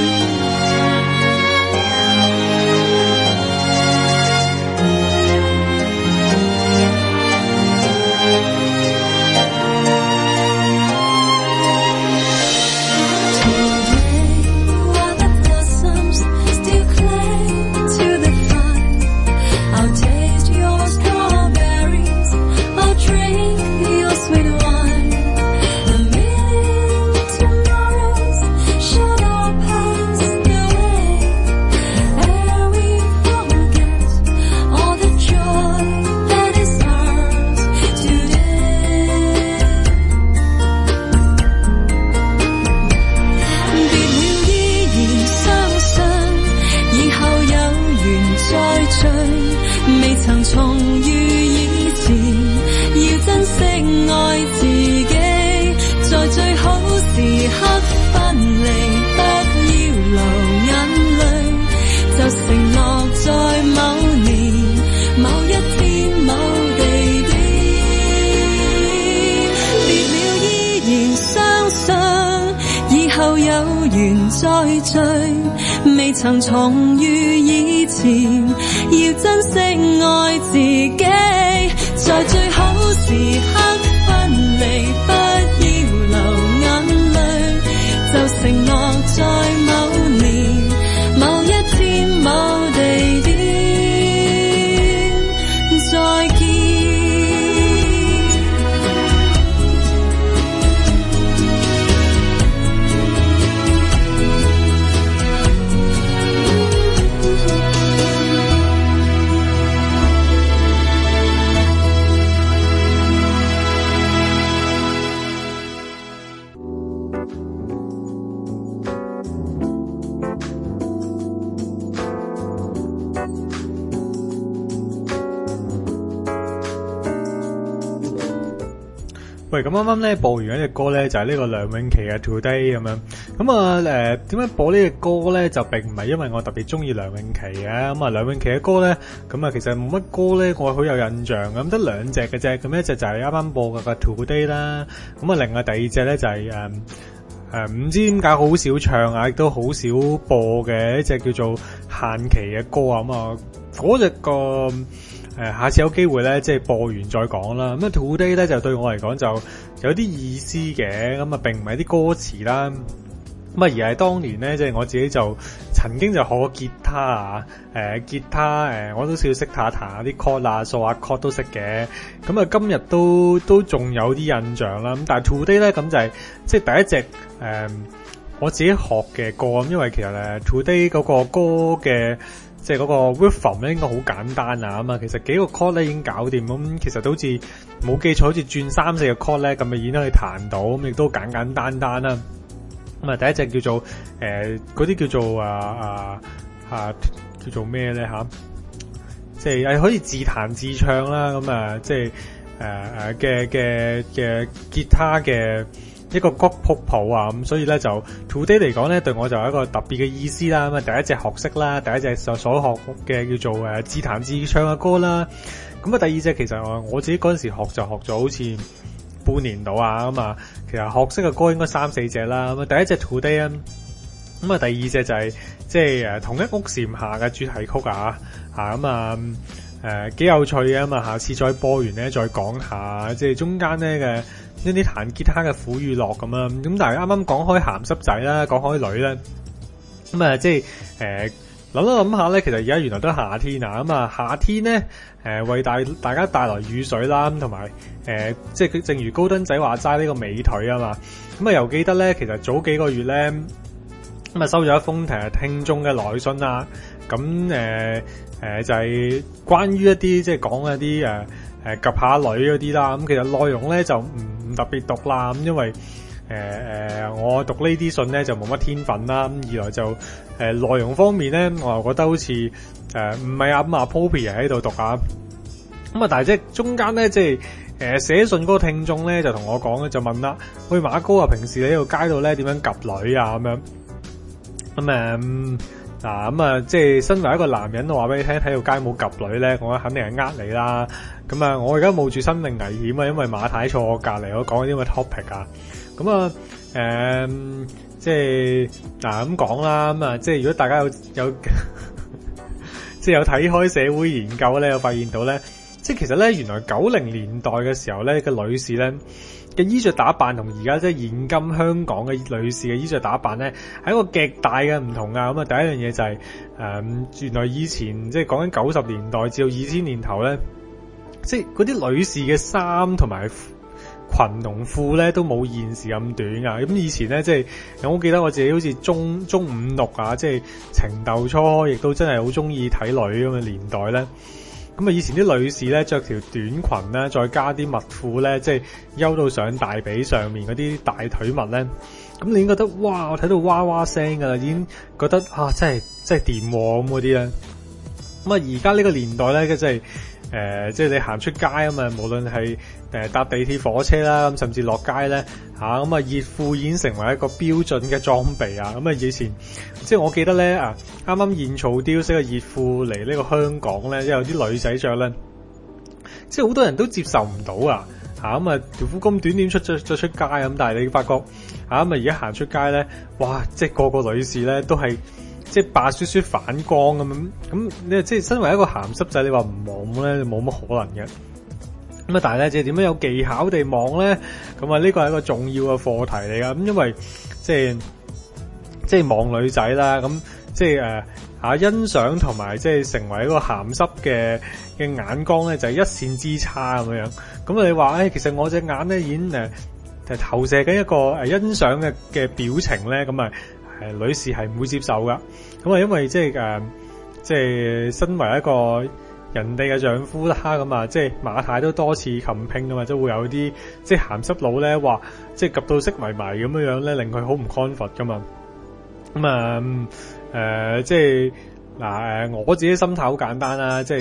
未曾重遇以前，要珍惜愛自己，在最好時刻分離，不要流眼淚，就承諾在某年某一天某地點再見。
喂，咁啱啱咧播完一隻歌咧，就係呢個梁詠琪嘅 Today 咁樣。咁啊點解播呢隻歌咧？就並唔係因為我特別中意梁詠琪嘅。咁啊梁詠琪嘅歌咧，咁啊其實冇乜歌咧我好有印象咁，得兩隻嘅啫。咁一隻就係啱啱播嘅 Today 啦。咁啊另外第二隻咧就係唔知點解好少唱啊，亦都好少播嘅一隻叫做限期嘅歌啊。咁啊嗰隻個下次有機會咧，即係播完再講啦。咁啊 Today 咧就對我嚟講就有啲意思嘅，咁啊並唔係啲歌詞啦。咁啊而係當年咧，即係我自己就曾經就學過吉他啊，吉他我都少識彈下啲 chord 啊，數下 chord 都識嘅。咁啊今日都仲有啲印象啦。咁但係 Today 咧咁就係即係第一隻我自己學嘅歌，因為其實Today 嗰個歌嘅即係嗰個 rhythm 咧應該好簡單啊。咁啊其實幾個 chord 咧已經搞掂，咁其實都好似冇記錯，好似轉3-4個 chord 咧咁已經可以彈到，咁亦都簡簡單單啦。咁啊第一隻叫做嗰啲叫做叫做咩咧吓，即係可以自彈自唱啦。咁啊即係嘅吉他嘅一個曲譜啊。咁所以咧就 Today 嚟講咧對我就有一個特別嘅意思啦。咁啊第一隻學識啦，第一隻所學嘅叫做自彈自唱嘅歌啦。咁啊第二隻其實我自己嗰陣時學就學咗好似半年到啊。咁啊其實學識嘅歌應該3-4隻啦。咁啊第一隻 Today 啊，咁啊第二隻就係即係同一屋檐下嘅主題曲啊。咁啊幾有趣嘅。咁啊下次再播完咧再講下即係中間咧嘅一啲彈吉他嘅苦與樂咁啊。咁但係啱啱講開鹹濕仔啦，講開女咧，咁啊即係諗一諗下咧，其實而家原來都係夏天啊。咁啊夏天咧為大家帶來雨水啦，同埋即係正如高登仔話齋呢個美腿啊嘛。咁啊又記得咧，其實早幾個月咧咁啊收咗一封聽眾嘅來信啦。咁就係關於一啲即係講一啲及下女嗰啲啦。咁其實內容咧就唔特別讀啦。咁因為我讀呢啲信咧就冇乜天分啦。咁二來就內容方面咧，我又覺得好似唔係阿 Poppy 喺度讀啊。咁啊，但係即係中間咧，即係寫信嗰個聽眾咧就同我講咧，就問啦：喂馬高啊，平時你喺度街度咧點樣及女啊？咁樣咁咁啊，即係身為一個男人，我話俾你聽，喺度街冇及女咧，我肯定係你啦。咁啊，我而家冒住生命危險啊，因為馬太坐我隔離，我講啲咁嘅 topic 啊。咁啊，即係咁講啦。咁啊，即係如果大家有即係有睇開社會研究咧，有發現到咧，即係其實咧，原來90年代嘅時候咧嘅女士咧嘅衣着打扮同而家即係現今香港嘅女士嘅衣着打扮咧係一個極大嘅唔同啊。咁啊，第一樣嘢就係原來以前即係講緊90年代至到2000年頭咧，即係嗰啲女士嘅衫同埋裙同褲咧都冇現時咁短啊。咁以前咧即係我記得我自己好似中五六啊，即係情竇初開，亦都真係好中意睇女咁嘅年代咧。咁啊，以前啲女士咧着條短裙咧，再加啲襪褲咧，即係休到上大髀上面嗰啲大腿襪咧，咁你已經覺得哇，我睇到哇哇聲噶啦，已經覺得真係掂咁嗰啲咧。咁啊，而家呢個年代咧，即係你行出街啊嘛，無論係搭地鐵、火車啦，咁甚至落街咧咁啊，熱褲已經成為一個標準嘅裝備啊。咁啊，以前即係我記得咧啱啱現草雕式嘅熱褲嚟呢個香港咧，有啲女仔着咧，即係好多人都接受唔到啊。咁啊，條褲咁短點出街咁，但係你發覺而家行出街咧，哇！即係個女士咧都係即係白雪雪反光咁你即係身為一個鹹濕仔，你話唔望咧，冇乜可能嘅。咁啊，但係咧，即係點樣有技巧地望咧？咁啊，呢個係一個重要嘅課題嚟噶。咁因為即係望女仔啦，咁即係欣賞同埋即係成為一個鹹濕嘅眼光咧，就係一線之差咁樣。咁你話其實我隻眼咧已經投射緊一個欣賞嘅表情咧，咁女士係唔會接受噶。咁啊，因為即係身為一個人哋嘅丈夫啦，咁啊，即係馬太都多次 complain 噶嘛，即係會有啲即係鹹濕佬咧話，即係及到色迷迷咁樣咧，令佢好唔 comfort 噶嘛。咁啊，即係我自己心態好簡單啦，即係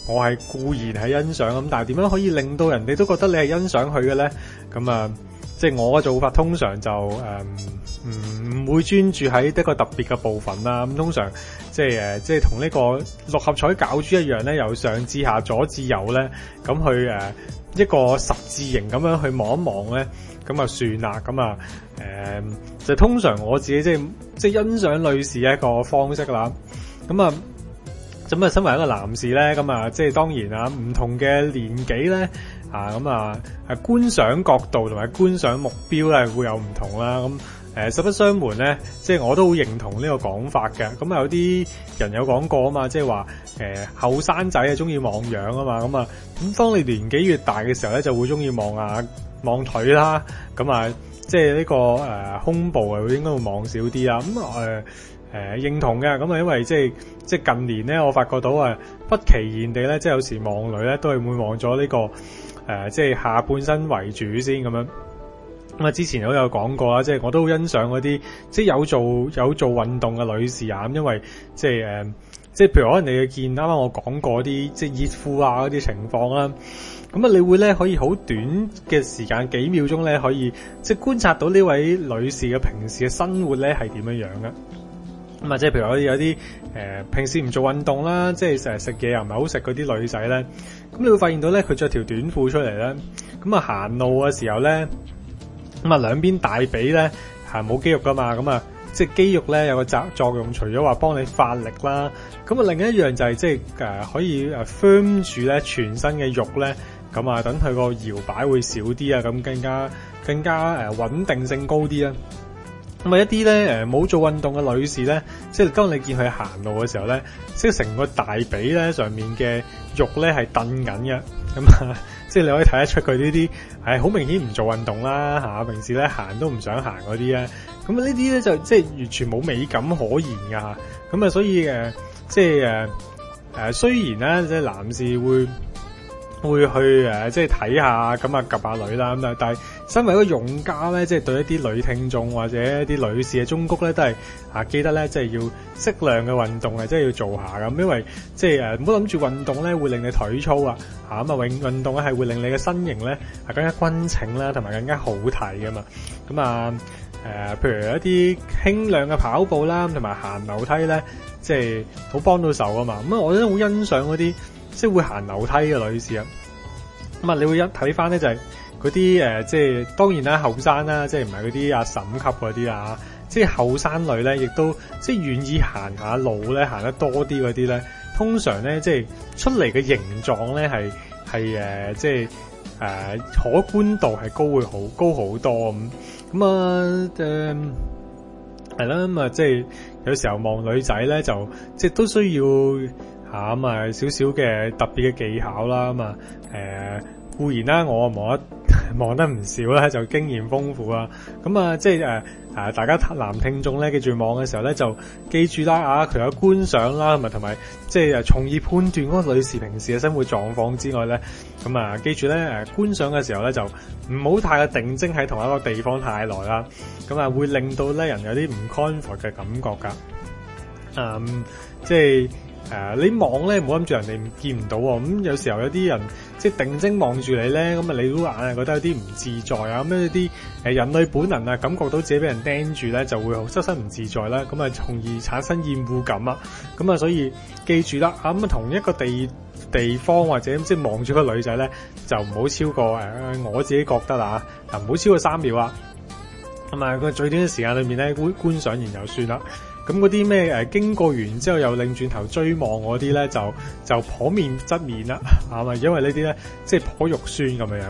我係固然係欣賞咁，但係點樣可以令到人哋都覺得你係欣賞佢嘅咧？咁啊，即係我嘅做法通常就唔會專注喺一個特別嘅部分啦。咁通常即係同呢個六合彩攪珠一樣咧，由上至下左至右咧，咁去一個十字形咁樣去望一望咧，咁啊算啦。咁啊就通常我自己即係欣賞女士嘅一個方式啦。咁啊，身為一個男士咧，咁啊即係當然啊，唔同嘅年紀咧咁啊觀賞角度同埋觀賞目標咧會有唔同啦。咁實不相瞞咧，即係我都好認同呢個講法嘅。咁有啲人有講過啊嘛，即係話後生仔中意望樣啊嘛。咁當你年紀越大嘅時候咧，就會中意望腿啦。咁啊，即係呢個胸部會應該會望少啲啦。咁認同嘅。咁因為即係近年咧，我發覺到不其然地咧，即係有時望女咧都係會望咗呢個即係下半身為主先咁樣。咁之前都有講過啦，即係我都好欣賞嗰啲即係有做運動嘅女士啊。因為即係譬如可能你見啱啱我講過啲即係熱褲啊嗰啲情況啦。咁你會咧可以好短嘅時間幾秒鐘咧，可以即係觀察到呢位女士嘅平時嘅生活咧係點樣樣嘅。咁啊，即係譬如有啲平時唔做運動啦，即係成日食嘢又唔係好食嗰啲女仔咧，咁你會發現到咧佢着條短褲出嚟咧，咁啊行路嘅時候咧，咁啊兩邊大髀咧係冇肌肉噶嘛，咁啊即係肌肉咧有個作用，除咗話幫你發力啦，咁啊另一樣就係即係可以firm 住咧全身嘅肉咧，咁啊等佢個搖擺會少啲啊，咁更加穩定性高啲啊。咁一啲咧冇做運動嘅女士咧，即係當你見佢行路嘅時候咧，即係成個大髀咧上面嘅肉咧係蹬緊嘅，咁即係你可以睇得出佢呢啲係好明顯唔做運動啦嚇，平時咧行都唔想行嗰啲咧，咁呢啲咧就即係完全冇美感可言㗎嚇，咁所以即係雖然咧即係男士會去即係睇下咁及下女啦，咁但係身為一個用家咧，即係對一啲女聽眾或者一啲女士嘅忠告咧，都係記得咧，即係要適量嘅運動即係要做下咁，因為即係唔好諗住運動咧會令你腿粗啊，咁運動咧係會令你嘅身形咧更加均稱啦，同埋更加好睇噶嘛。咁譬如一啲輕量嘅跑步啦，同埋行樓梯咧，即係好幫到手啊嘛。咁我都好欣賞嗰啲即係會行樓梯嘅女士啊。咁你會一睇翻咧就係嗰啲即係當然啦，後生啦，即係唔係嗰啲阿嬸級嗰啲啊，即係後生女咧，亦都即係願意行下路咧，行得多啲嗰啲咧，通常咧即係出嚟嘅形狀咧係即係可觀度係高好多咁係啦。咁即係有時候望女仔咧就即係都需要少少嘅特別嘅技巧啦。固然啦，我望得唔少啦，就經驗豐富啦。咁即係大家男聽眾咧，記住望嘅時候咧，就記住啦佢有觀賞啦，同埋即係從而判斷嗰個女士平時嘅生活狀況之外咧，咁記住咧觀賞嘅時候咧，就唔好太過定睛喺同一個地方太耐啦，咁會令到咧人有啲唔 comfort 嘅感覺噶。即係你望咧，唔好諗住人哋見唔到喎。咁有時候有啲人即係定睛望住你咧，咁你都硬係覺得有啲唔自在啊。咁一啲人類本能啊，感覺到自己俾人盯住咧，就會周身唔自在啦。咁從而產生厭惡感啊。咁所以記住啦，同一個地方或者即係望住個女仔咧，就唔好超過我自己覺得唔好超過3秒啊。個最短嘅時間裏面咧，觀賞完就算啦。咁嗰啲咩經過完之後又擰轉頭追望嗰啲咧，就頗面側面啦，因為呢啲咧即係頗肉酸咁樣。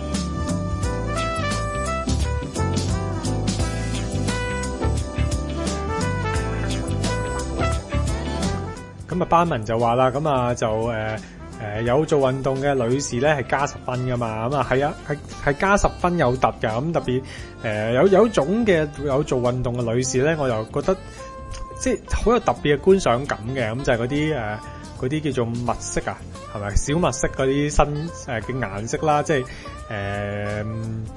咁班文就話啦，咁就有做運動嘅女士咧係加10分噶嘛，係加10分有突噶。咁特別有種嘅有做運動嘅女士咧，我又覺得即係好有特別嘅觀賞感嘅。咁就係嗰啲叫做墨色啊，係咪小墨色嗰啲新嘅顏色啦，即係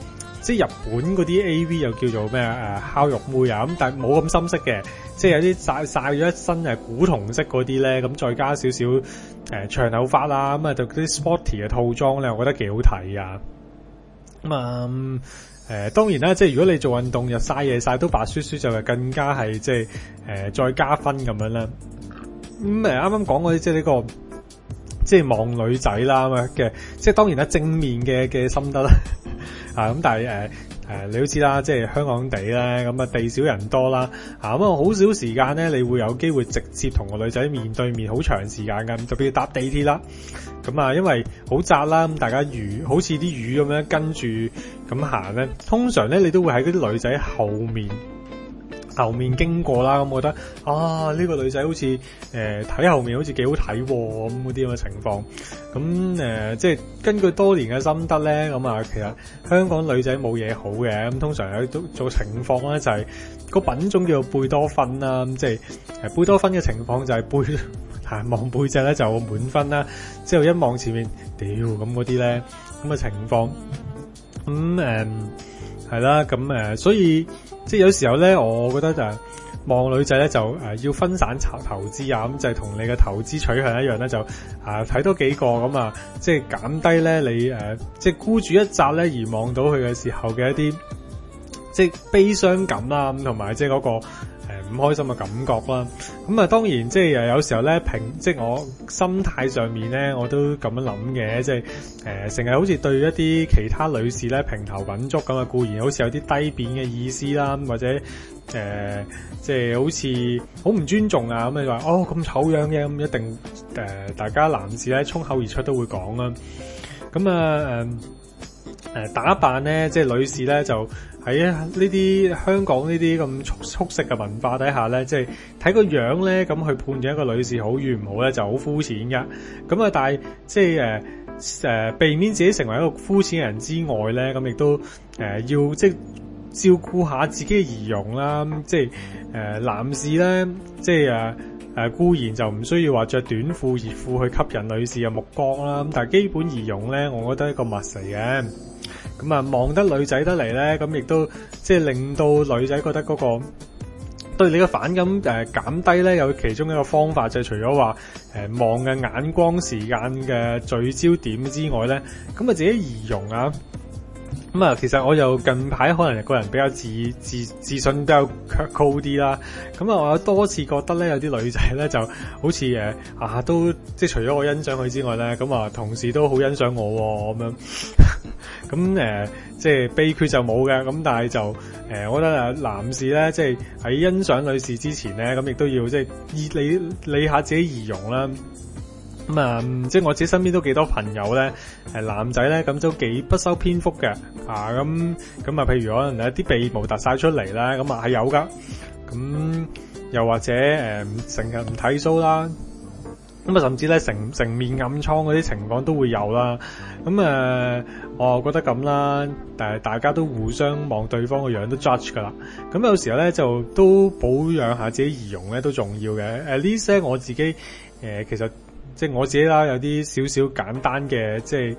即係日本嗰啲 AV 又叫做咩烤肉妹啊，咁但係冇咁深色嘅，即係有啲曬咗一身古銅色嗰啲咧，咁再加少少長頭髮啦，咁啊就啲 sporty 嘅套裝咧，我覺得幾好睇啊。咁當然啦，即係如果你做運動日曬夜曬都白雪雪，就係更加係即係再加分咁樣啦。咁啱啱講嗰啲即係呢個即係望女仔啦嘅，即係當然啦正面嘅心得啦。咁但係你都知啦，即係香港地咧，咁啊地少人多啦，咁啊好少時間咧，你會有機會直接同個女仔面對面好長時間㗎，特別搭地鐵啦。咁啊，因為好窄啦，咁大家好似啲魚咁樣跟住咁行咧，通常咧你都會喺嗰啲女仔後面經過啦，咁我覺得呢個女仔好似睇後面好似幾好睇喎，咁嗰啲咁嘅情況。咁即係根據多年嘅心得咧，咁啊其實香港女仔冇嘢好嘅，咁通常有做情況咧就係個品種叫做貝多芬啦，咁即係貝多芬嘅情況就係望背脊咧就滿分啦，之後一望前面屌咁嗰啲咧咁嘅情況。咁係啦，咁所以即係有時候咧，我覺得就係望女仔咧就要分散投資啊，咁就係同你嘅投資取向一樣咧，就睇多幾個咁啊，即係減低咧你即係孤注一擲咧而望到佢嘅時候嘅一啲即係悲傷感啦，咁同埋即係嗰個唔開心嘅感覺啦。咁啊當然即係有時候咧即係我心態上面咧我都咁樣諗嘅，即係成日好似對一啲其他女士咧評頭品足咁啊，固然好似有啲低貶嘅意思啦，或者即係好似好唔尊重啊，咁你話咁醜樣嘅，咁一定大家男士咧衝口而出都會講啦。咁打扮咧，即係女士咧就喺呢啲香港呢啲咁速食嘅文化底下咧，即係睇個樣咧，咁去判斷一個女士好與唔好咧，就好膚淺噶。咁但係即係避免自己成為一個膚淺嘅人之外咧，咁亦都要即係照顧下自己嘅儀容啦。即係男士咧，即係固然就唔需要話着短褲熱褲去吸引女士嘅目光啦。咁但係基本儀容咧，我覺得係一個 must 嚟嘅。咁啊，望得女仔得嚟咧，咁亦都即係令到女仔覺得嗰個對你嘅反感減低咧，有其中一個方法就係除咗話望嘅眼光時間嘅聚焦點之外咧，咁啊自己儀容啊。咁啊，其實我又近排可能個人比較自信比較高啲啦。咁啊，我有多次覺得咧，有啲女仔咧就好似都即係除咗我欣賞佢之外咧，咁啊同事都好欣賞我咁樣。咁即係秘訣就冇嘅。咁但係就我覺得男士咧，即係喺欣賞女士之前咧，咁亦都要即係理下自己儀容啦。咁即係我自己身邊都幾多朋友咧，男仔咧咁都幾不修邊幅嘅，咁譬如可能有啲鼻毛突晒出嚟啦，咁係有噶，咁又或者成日唔剃鬚啦，咁甚至咧成面暗瘡嗰啲情況都會有啦，咁我覺得咁啦，但係大家都互相望對方個樣都 judge 噶啦，咁有時候咧就都保養下自己儀容咧都重要嘅，呢些我自己其實。即係我自己啦，有啲少少簡單嘅，即係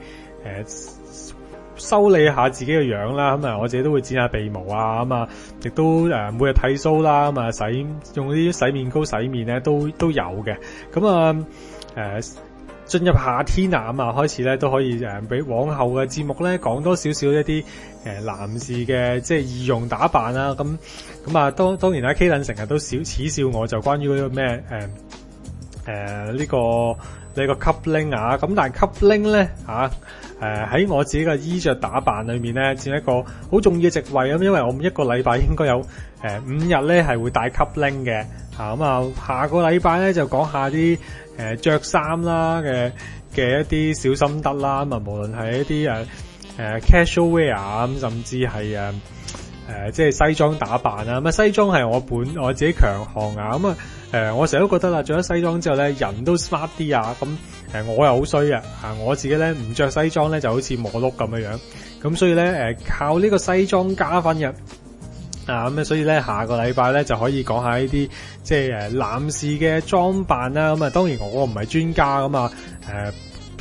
修理下自己嘅樣啦。咁我自己都會剪下鼻毛啊，咁亦都每日剃鬚啦，咁用啲洗面膏洗面咧都有嘅。咁進入夏天啊，開始咧都可以俾往後嘅節目咧講多少少一啲男士嘅即係儀容打扮啦。咁當然啦 Kalen 成日都恥笑我，就關於嗰個咩呢個 coupling 啊，咁但係 coupling 咧喺我自己嘅衣着打扮裏面咧佔一個好重要嘅席位，咁因為我一個禮拜應該有5日咧係會戴 coupling 嘅，下個禮拜咧就講下啲着衫啦嘅一啲小心得啦，無論係一啲casual wear 咁，甚至係即係西裝打扮啊，西裝係我自己強項啊，我成日都覺得啦，着咗西裝之後咧，人都 smart 啲啊，我又好衰啊，我自己咧唔着西裝咧就好似磨碌咁樣，咁所以咧靠呢個西裝加分嘅，所以咧下個禮拜咧就可以講下呢啲即係男士嘅裝扮啦，當然我唔係專家咁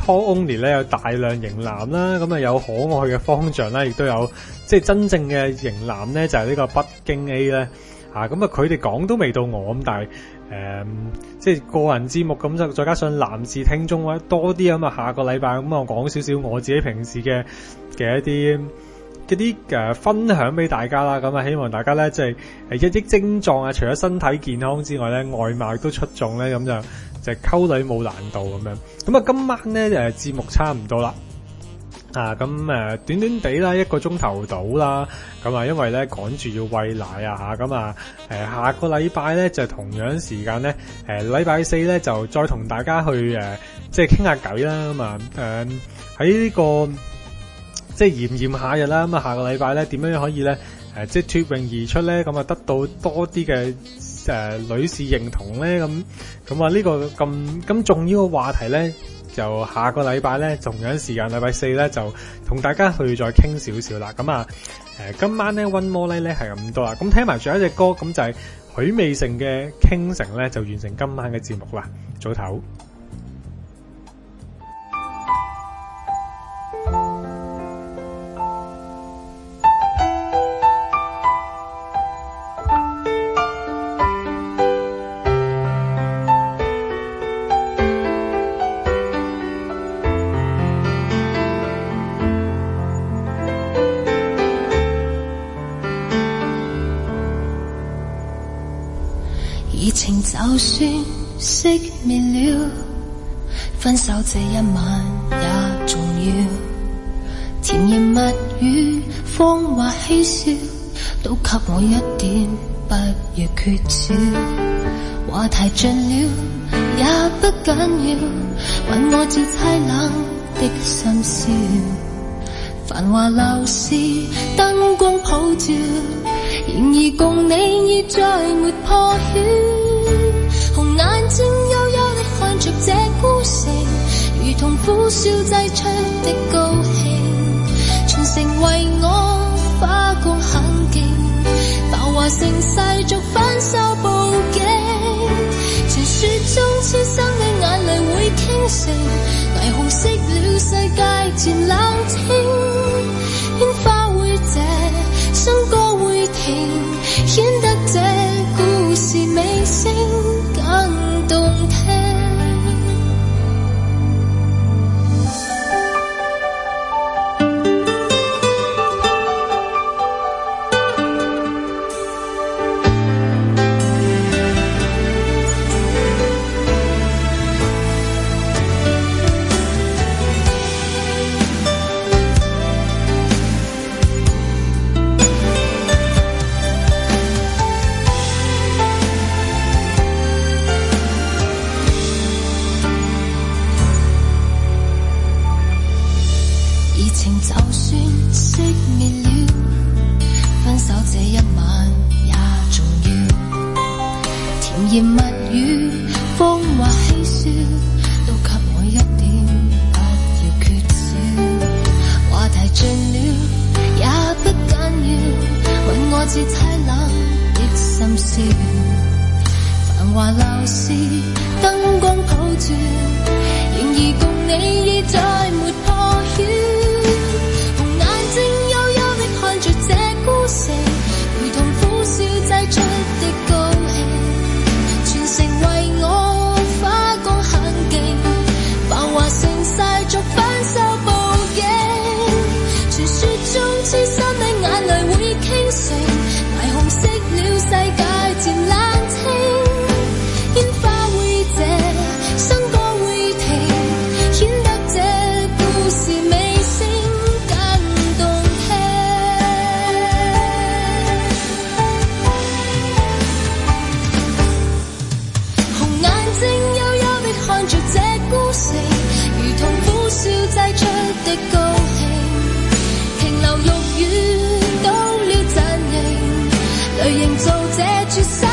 Talk Only 咧有大量型男啦，咁啊有可愛嘅方丈啦，亦都有即係真正嘅型男咧，就係呢個北京 A 咧。咁啊佢哋講都未到我咁，但係即係個人節目咁就再加上男士聽眾咧多啲咁啊，下個禮拜咁我講少少我自己平時嘅一啲分享俾大家啦。咁啊希望大家咧即係一益精壯啊，除咗身體健康之外咧，外貌都出眾咧，咁就溝女冇難度咁樣。咁啊今晚咧節目差唔多啦。咁短短地啦，1個鐘頭到啦，咁啊因為咧趕住要餵奶啊咁啊下個禮拜咧就同樣時間咧禮拜4咧就再同大家去即係傾下偈啦。咁啊喺呢個即係炎炎夏日啦，咁啊下個禮拜咧點樣可以咧即係脫穎而出咧，咁啊得到多啲嘅女士認同咧，咁啊呢個咁重要嘅話題咧，就下個禮拜咧，同樣時間禮拜4咧，就同大家去再傾少少啦。咁啊，今晚咧 One More Night 咧係咁多啦。咁聽埋最後一隻歌，咁就係許美靜嘅傾城咧，就完成今晚嘅節目啦。早唞。
情就算熄滅了，分手這一晚也重要。甜言蜜語、謊話嬉笑，都給我一點，不要缺少。話題盡了也不緊要，問我最凄冷的心笑。繁華樓市燈光普照，然而共你已再沒破曉。紅眼睛幽幽地看着這孤城，如同苦笑擠出的高興。全城為我花光很勁，浮華盛世俗反手報警。傳說中痴心的眼淚會傾城，霓虹熄了世界漸冷清。煙花會謝，笙歌會停，顯得這故事尾聲更動聽。甜蜜語、謊話嬉笑，都給我一點，不要缺少。話題盡了也不緊要，問我最凄冷的心笑。繁華樓市燈光普照，然而共你已再沒破曉。紅眼睛幽幽地看着這孤城，如同苦笑擠出的高興。成為我花光很勁，浮華盛世俗反手報警。傳說中痴心的眼淚會傾城，霓虹熄了世界漸冷清。煙花會謝，笙歌會停，顯得這故事尾聲更動聽。紅眼睛幽幽地看着這孤城，如同苦笑擠出的高興。停留肉語到了陣營，類型做這絕殺。